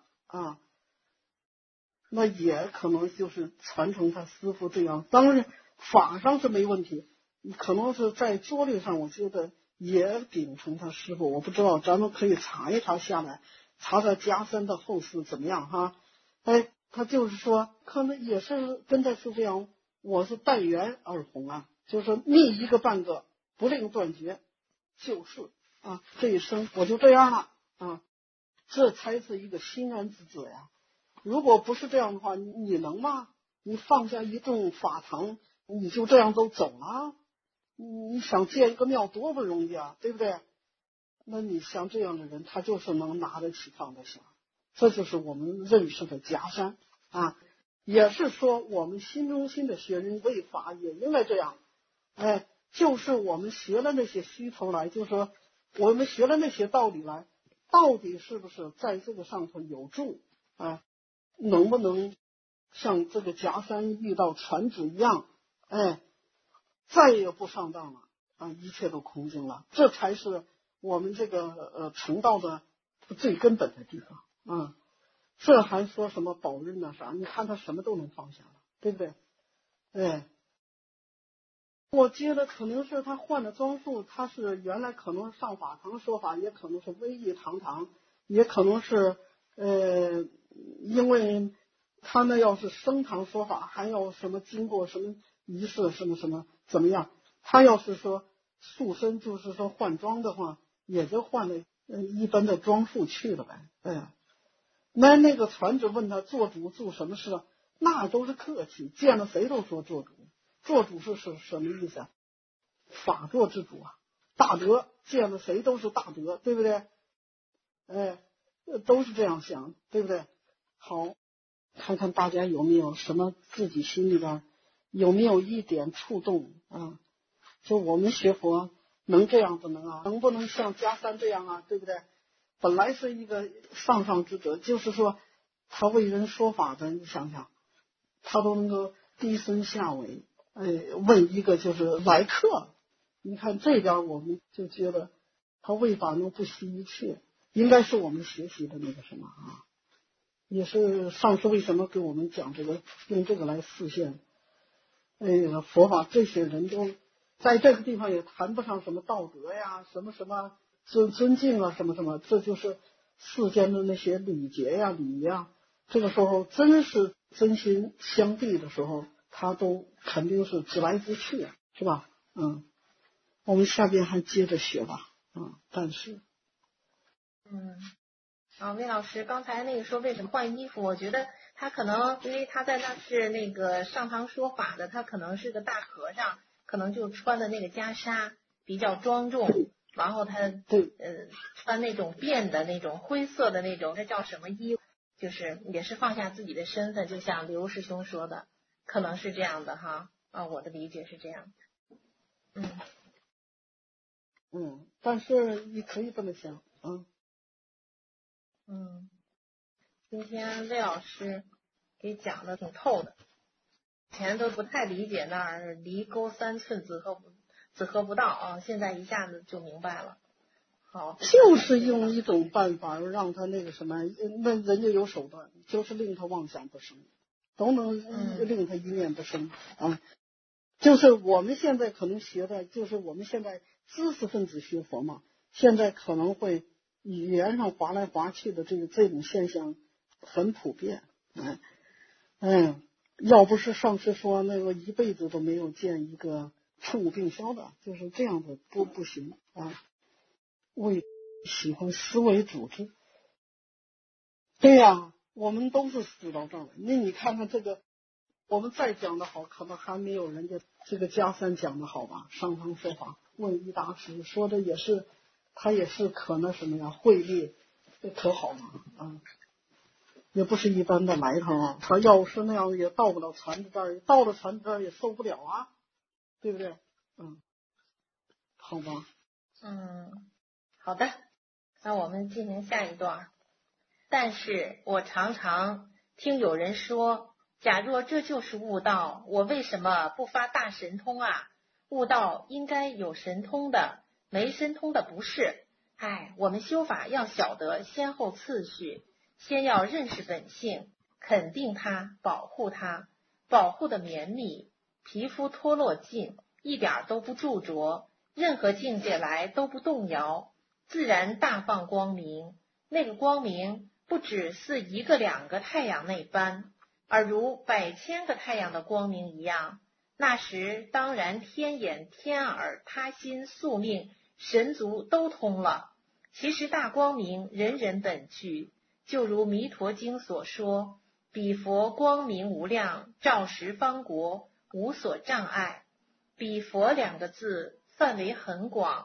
那也可能就是传承他师傅这样。当然法上是没问题，可能是在拙劣上我觉得也秉承他师傅，我不知道，咱们可以查一查下来，查查加三的后事怎么样他就是说可能也是跟他师傅一样，我是待缘而弘就是说觅一个半个，不令断绝，就是这一生我就这样了这才是一个心安之者呀。如果不是这样的话，你能吗？你放下一栋法堂，你就这样都走了？你想建一个庙多不容易对不对？ 那你像这样的人，他就是能拿得起放得下，这就是我们认识的假山啊。也是说我们新中心的学人为法，也因为这样，就是我们学了那些虚头来，就是说我们学了那些道理来，到底是不是在这个上头有助啊？能不能像这个夹山遇到船主一样，再也不上当了啊，一切都空净了，这才是我们这个成道的最根本的地方啊。这还说什么保任啊啥？你看他什么都能放下了，对不对？我觉得可能是他换了装束，他是原来可能上法堂说法，也可能是威仪堂堂，也可能是因为他们要是升堂说法，还要什么经过什么仪式，什么什么怎么样？他要是说塑身，就是说换装的话，也就换了一般的装束去了呗。那个船主问他做主做什么事，那都是客气，见了谁都说做主。做主是什么意思啊？法作之主啊，大德，见了谁都是大德，对不对？都是这样想，对不对？好，看看大家有没有什么自己心里边有没有一点触动啊？就我们学佛能这样不能啊？能不能像家山这样啊？对不对？本来是一个上之者，就是说他为人说法的，你想想，他都能够低声下尾，问一个就是来客，你看这点我们就觉得他为法能不惜一切，应该是我们学习的那个什么啊，也是上师为什么给我们讲这个，用这个来示现，佛法这些人都在这个地方也谈不上什么道德呀，什么什么尊敬啊，什么什么，这就是世间的那些礼节呀、礼仪啊。这个时候真是真心相对的时候，他都肯定是直来直去，是吧？我们下边还接着学吧。但是， 魏老师刚才那个说为什么换衣服，我觉得他可能因为他在那是那个上堂说法的，他可能是个大和尚，可能就穿的那个袈裟比较庄重，然后他穿那种便的那种灰色的那种，那叫什么衣服？就是也是放下自己的身份，就像刘师兄说的，可能是这样的哈。我的理解是这样的。 但是你可以这么想今天魏老师给讲的挺透的，以前都不太理解那儿离沟3寸子喝不到啊，现在一下子就明白了。好， 就是用一种办法让他那个什么，那人家有手段，就是令他妄想不生，都能令他一念不生啊。就是我们现在可能学的，就是我们现在知识分子学佛嘛，现在可能会语言上划来划去的这种现象很普遍。要不是上师说那个一辈子都没有见一个触物并销的，就是这样的不行啊。为喜欢思维组织，对呀，我们都是死到这儿了。那你看看这个，我们再讲的好，可能还没有人家这个家三讲的好吧？上堂说法，问一大师说的也是，他也是可那什么呀，慧力可好嘛也不是一般的来头啊。他要是那样也到不了船子这儿，到了船子这儿也受不了啊，对不对？好吧。 好的，那我们进行下一段。但是我常常听有人说，假若这就是悟道，我为什么不发大神通啊？悟道应该有神通的，没神通的不是。我们修法要晓得先后次序，先要认识本性，肯定它，保护它，保护的绵密，皮肤脱落尽，一点都不著着，任何境界来都不动摇，自然大放光明。那个光明不只似1个2个太阳那般，而如100千个太阳的光明一样。那时当然天眼天耳他心宿命神足都通了。其实大光明人人本具，就如弥陀经所说，彼佛光明无量，照十方国，无所障碍。彼佛2个字范围很广，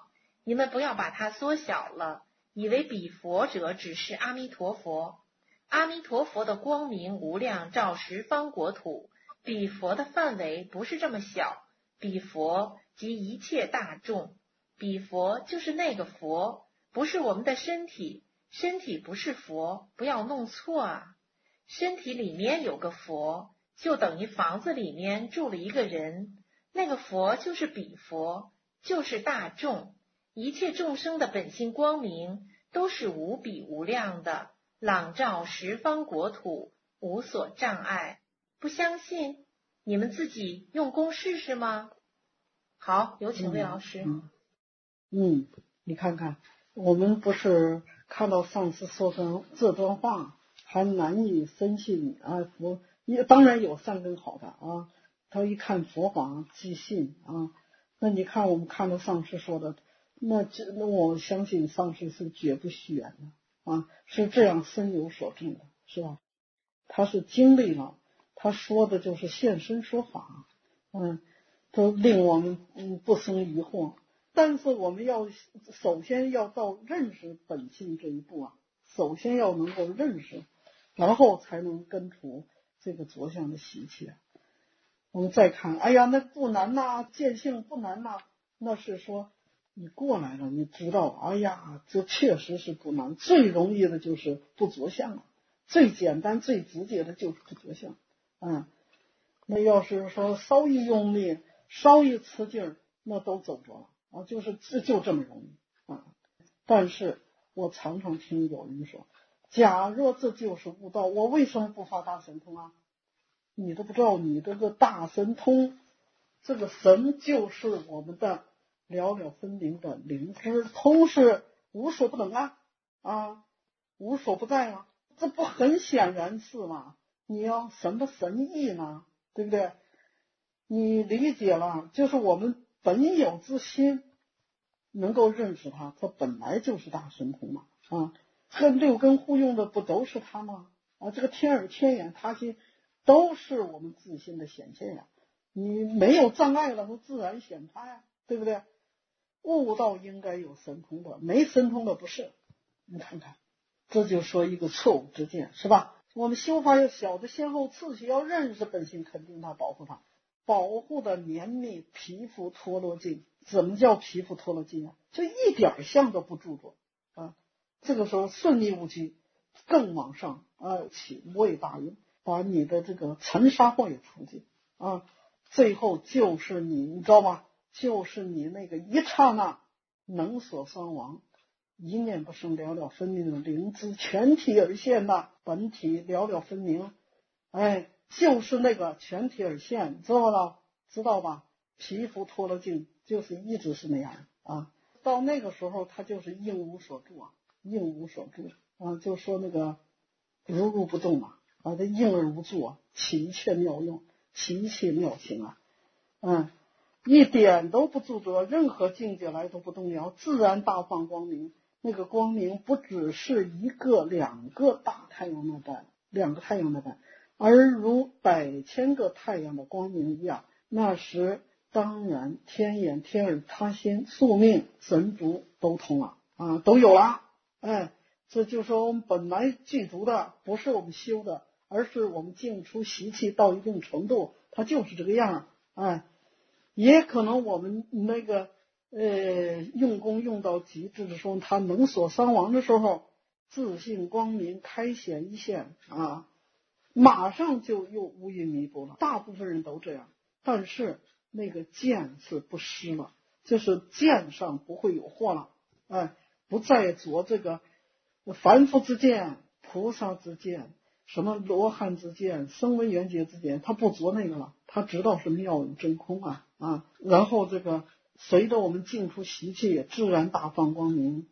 你们不要把它缩小了，以为彼佛者只是阿弥陀佛。阿弥陀佛的光明无量，照十方国土。彼佛的范围不是这么小，彼佛即一切大众。彼佛就是那个佛，不是我们的身体，身体不是佛，不要弄错啊。身体里面有个佛，就等于房子里面住了一个人，那个佛就是彼佛，就是大众。一切众生的本性光明都是无比无量的，朗照十方国土，无所障碍。不相信，你们自己用功试试吗？好，有请魏老师。 你看看，我们不是看到上次说的这段话，还难以深信啊。佛当然有善根好的啊，他一看佛法即信啊。那你看我们看到上师说的，那我相信上师是绝不虚言的啊，是这样深有所住的，是吧？他是经历了，他说的就是现身说法，都令我们不生疑惑。但是我们首先要到认识本性这一步啊，首先要能够认识，然后才能根除这个着相的习气。我们再看，哎呀，那不难呐，见性不难呐，那是说你过来了，你知道，哎呀，这确实是不难，最容易的就是不着相，最简单最直接的就是不着相。那要是说稍一用力，稍一吃劲儿，那都走着了啊，就这么容易啊。但是我常常听有人说，假若这就是悟道，我为什么不发大神通啊？你都不知道，你这个大神通，这个神就是我们的了了分明的灵知，通是无所不能啊，无所不在啊，这不很显然是吗？你要什么神意呢？对不对？你理解了，就是我们本有之心能够认识它，它本来就是大神通嘛啊，跟六根互用的不都是它吗？啊，这个天耳天眼他心都是我们自心的显现呀，你没有障碍了，它自然显发呀，对不对？悟道应该有神通的，没神通的不是。你看看，这就说一个错误之见，是吧？我们修法要晓得先后次序，要认识本性，肯定它，保护它，保护的绵密，皮肤脱落尽。怎么叫皮肤脱落尽啊？就一点相都不著作啊！这个时候顺利无忌，更往上起无畏大用，把你的这个尘沙惑也除尽啊！最后就是你知道吗？就是你那个一刹那能所双亡，一念不生了了分明的灵知，全体而现的本体了了分明，就是那个全体而现，知道吧？皮肤脱了尽，就是一直是那样啊。到那个时候，他就是应无所住啊，应无所住啊，就说那个如如不动啊，这应而无住啊，起一切妙用，起一切妙行啊，一点都不著作，任何境界来都不动摇，自然大放光明。那个光明不只是一个两个大太阳那般，两个太阳那般，而如百千个太阳的光明一样。那时当然天眼天耳他心宿命神足都通了啊，都有了。这就是说我们本来具足的，不是我们修的，而是我们净出习气到一定程度，它就是这个样。也可能我们那个用功用到极致的时候，他能所伤亡的时候，自信光明开显一现啊，马上就又乌云弥补了。大部分人都这样，但是那个见是不失了，就是见上不会有惑了，不再着这个凡夫之见、菩萨之见、什么罗汉之见、声闻缘觉之见，他不着那个了，他知道是妙有真空然后这个随着我们净出习气，自然大放光明，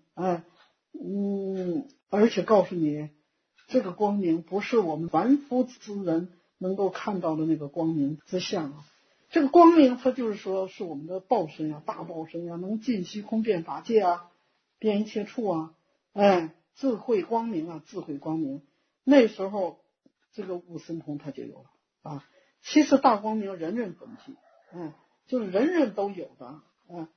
而且告诉你，这个光明不是我们凡夫之人能够看到的那个光明之相啊。这个光明，它就是说是我们的报身啊，大报身啊，能尽虚空遍法界啊，遍一切处啊，智慧光明啊，智慧光明。那时候这个悟神通它就有了其实大光明人人本具，就是人人都有的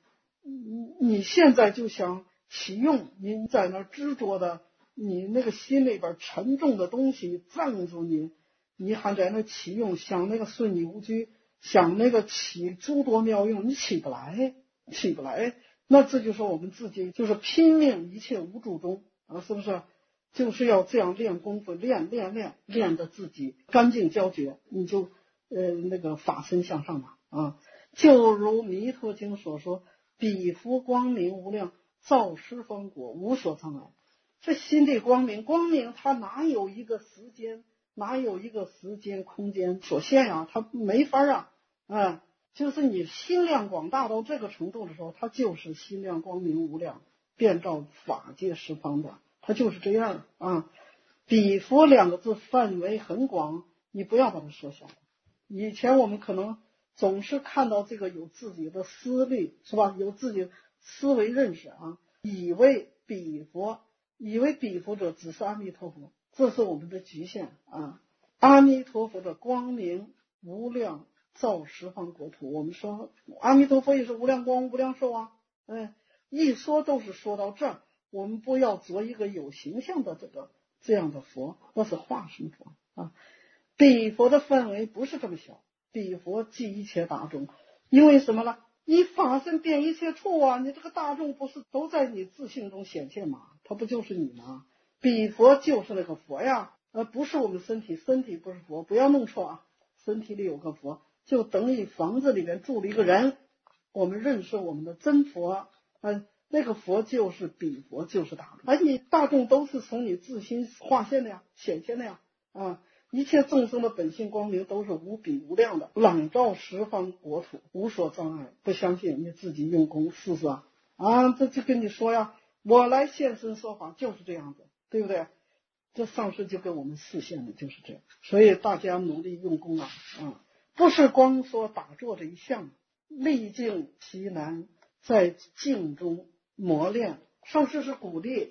你现在就想启用，你在那执着的，你那个心里边沉重的东西藏住你，你还在那启用，想那个顺你无拘，想那个起诸多妙用，你起不来，起不来。那这就是我们自己就是拼命一切无助中啊，是不是？就是要这样练功夫，练的自己干净焦绝，你就那个法身向上嘛啊。就如弥陀经所说，彼佛光明无量，照十方国，无所障碍。这心地光明，光明它哪有一个时间空间所限呀？它没法啊。就是你心量广大到这个程度的时候，它就是心量光明无量，遍照法界十方的，它就是这样啊。彼佛两个字范围很广，你不要把它缩小。以前我们可能总是看到这个有自己的思虑，是吧？有自己思维认识啊，以为彼佛者只是阿弥陀佛，这是我们的局限啊。阿弥陀佛的光明无量，照十方国土。我们说阿弥陀佛也是无量光无量寿啊，一说都是说到这儿，我们不要做一个有形象的这样的佛，那是化身佛啊。彼佛的范围不是这么小，彼佛即一切大众。因为什么呢？你法身遍一切处啊，你这个大众不是都在你自性中显现吗？它不就是你吗？彼佛就是那个佛呀，不是我们身体不是佛，不要弄错啊。身体里有个佛，就等于房子里面住了一个人，我们认识我们的真佛，那个佛就是彼佛，就是大众。你大众都是从你自心化现的呀，显现的呀啊。一切众生的本性光明都是无比无量的，朗照十方国土，无所障碍。不相信你自己用功试试啊！这就跟你说呀，我来现身说法就是这样子，对不对？这上师就跟我们示现的就是这样，所以大家努力用功啊！不是光说打坐这一项，历尽其难，在静中磨练。上师是鼓励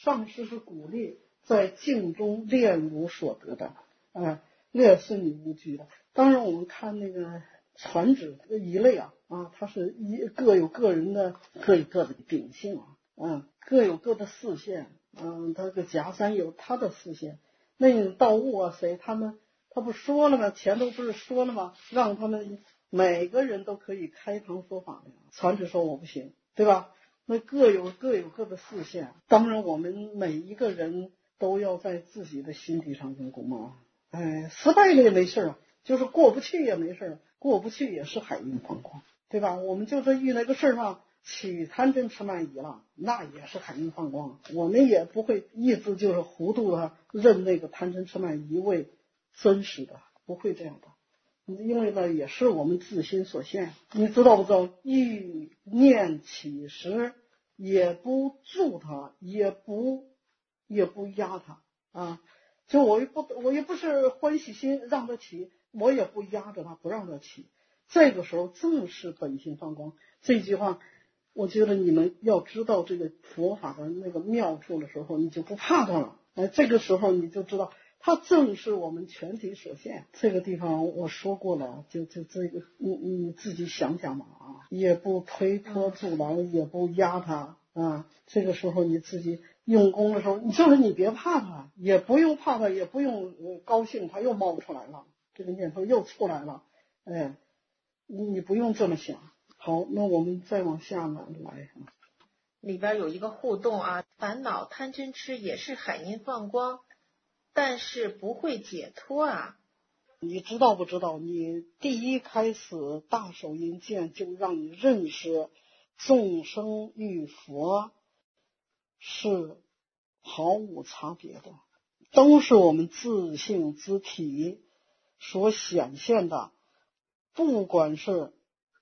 在静中练无所得的。略顺你无拘的。当然我们看那个传旨一类它是各有各人的各有各的秉性各有各的视线他这个夹山有他的视线。那种道悟谁他不说了吗？前头不是说了吗？让他们每个人都可以开堂说法的。传旨说我不行，对吧？那各有各的视线。当然我们每一个人都要在自己的心地上用功失败了也没事就是过不去也没事，过不去也是海印放光，对吧？我们就是遇那个事起贪嗔痴慢疑了，那也是海印放光，我们也不会一直就是糊涂的认那个贪嗔痴慢疑为真实的，不会这样的。因为呢也是我们自心所现，你知道不知道？欲念起时也不助它，也不压它就我也不是欢喜心让它起，我也不压着它不让它起。这个时候正是本性放光。这句话我觉得你们要知道这个佛法的那个妙处的时候，你就不怕它了这个时候你就知道它正是我们全体所现。这个地方我说过了，就这个你自己想想嘛也不推波助澜，也不压它这个时候你自己用功的时候，你别怕它，也不用怕它，也不用高兴它又冒出来了，这个念头又出来了你不用这么想。好，那我们再往下来里边有一个互动烦恼贪嗔痴也是海印放光，但是不会解脱你知道不知道？你第一开始大手印见就让你认识众生与佛是毫无差别的，都是我们自性之体所显现的，不管是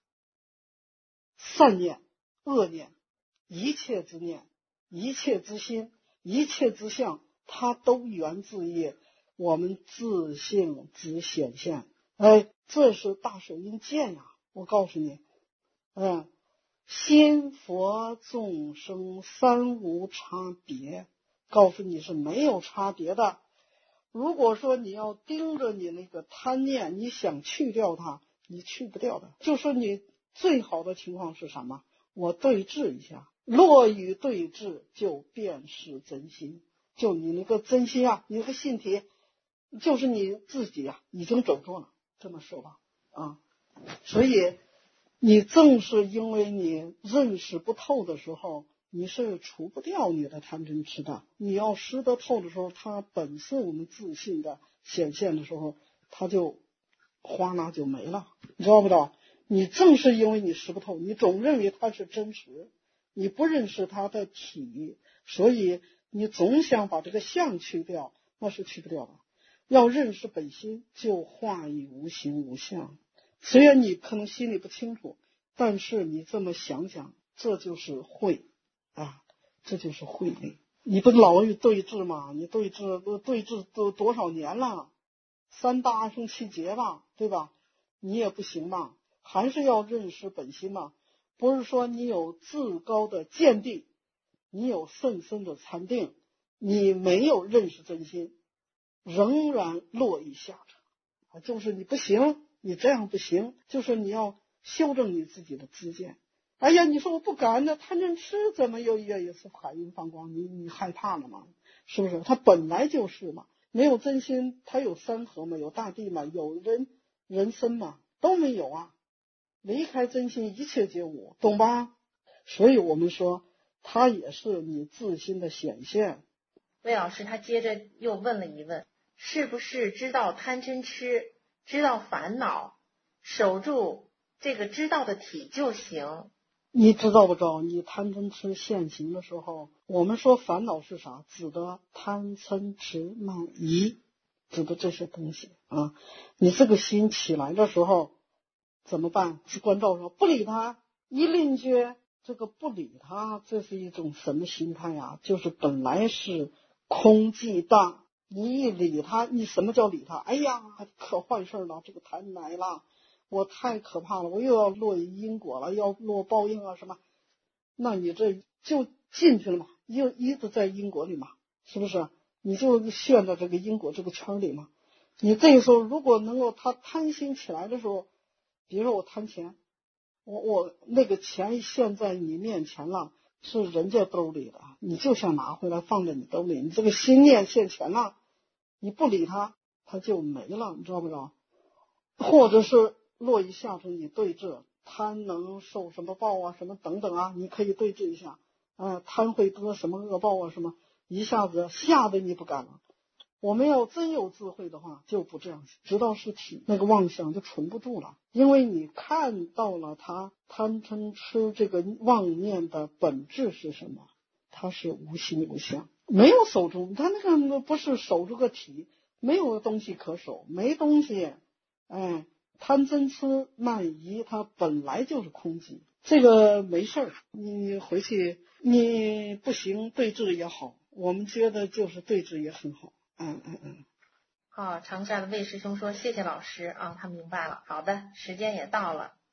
善念恶念，一切之念，一切之心，一切之相，它都源自于我们自性之显现这是大手印见我告诉你心佛众生三无差别，告诉你是没有差别的。如果说你要盯着你那个贪念，你想去掉它，你去不掉的。就说你最好的情况是什么？ 我对峙一下，落于对峙就便是真心。就你那个真心啊，你那个心体，就是你自己啊，已经走错了，这么说吧啊。所以你正是因为你认识不透的时候，你是除不掉你的贪嗔痴的。你要识得透的时候，它本是我们自信的显现的时候，它就哗啦就没了，你知道不知道？你正是因为你识不透，你总认为它是真实，你不认识它的体，所以你总想把这个相去掉，那是去不掉的。要认识本心，就化以无形无相。虽然你可能心里不清楚，但是你这么想想，这就是慧啊，这就是慧力。你不老于对峙吗？你对峙都多少年了，3大阿僧祇劫吧，对吧？你也不行嘛，还是要认识本心嘛。不是说你有至高的见地，你有甚深的禅定，你没有认识真心，仍然落于下乘，就是你不行，你这样不行，就是你要修正你自己的知见。哎呀，你说我不敢呢，贪嗔痴怎么也是海云放光？你害怕了吗？是不是？它本来就是嘛，没有真心，它有山河嘛，有大地嘛，有人身嘛，都没有啊。离开真心，一切皆无，懂吧？所以我们说，它也是你自心的显现。 魏老师他接着又问了一问，是不是知道贪嗔痴，知道烦恼，守住这个知道的体就行？ 你知道不知道？你贪嗔痴现行的时候，我们说烦恼是啥？指的贪嗔痴慢疑，指的这些东西啊。你这个心起来的时候怎么办？关照说不理他，一吝啬。这个不理他，这是一种什么心态啊？就是本来是空寂大，你一理他，你什么叫理他？哎呀，可坏事了，这个贪来了，我太可怕了，我又要落因果了，要落报应啊什么？那你这就进去了嘛，就一直在因果里嘛，是不是？你就陷在这个因果这个圈里嘛。你这个时候如果能够他贪心起来的时候，比如说我贪钱，我那个钱现在你面前了，是人家兜里的，你就想拿回来放在你兜里，你这个心念现钱了，你不理他，他就没了，你知道不知道？或者是落于下乘，你对峙，贪能受什么报啊，什么等等啊，你可以对峙一下，贪会得什么恶报啊，什么，一下子吓得你不敢了。我们要真有智慧的话，就不这样，知道是体，那个妄想就存不住了，因为你看到了它贪嗔痴这个妄念的本质是什么？它是无形无相，没有守住，它那个不是守住个体，没有东西可守，没东西，贪嗔痴慢疑，它本来就是空寂，这个没事儿，你回去你不行对峙也好，我们觉得就是对峙也很好。 长沙的魏师兄说谢谢老师啊，他明白了。好的，时间也到了。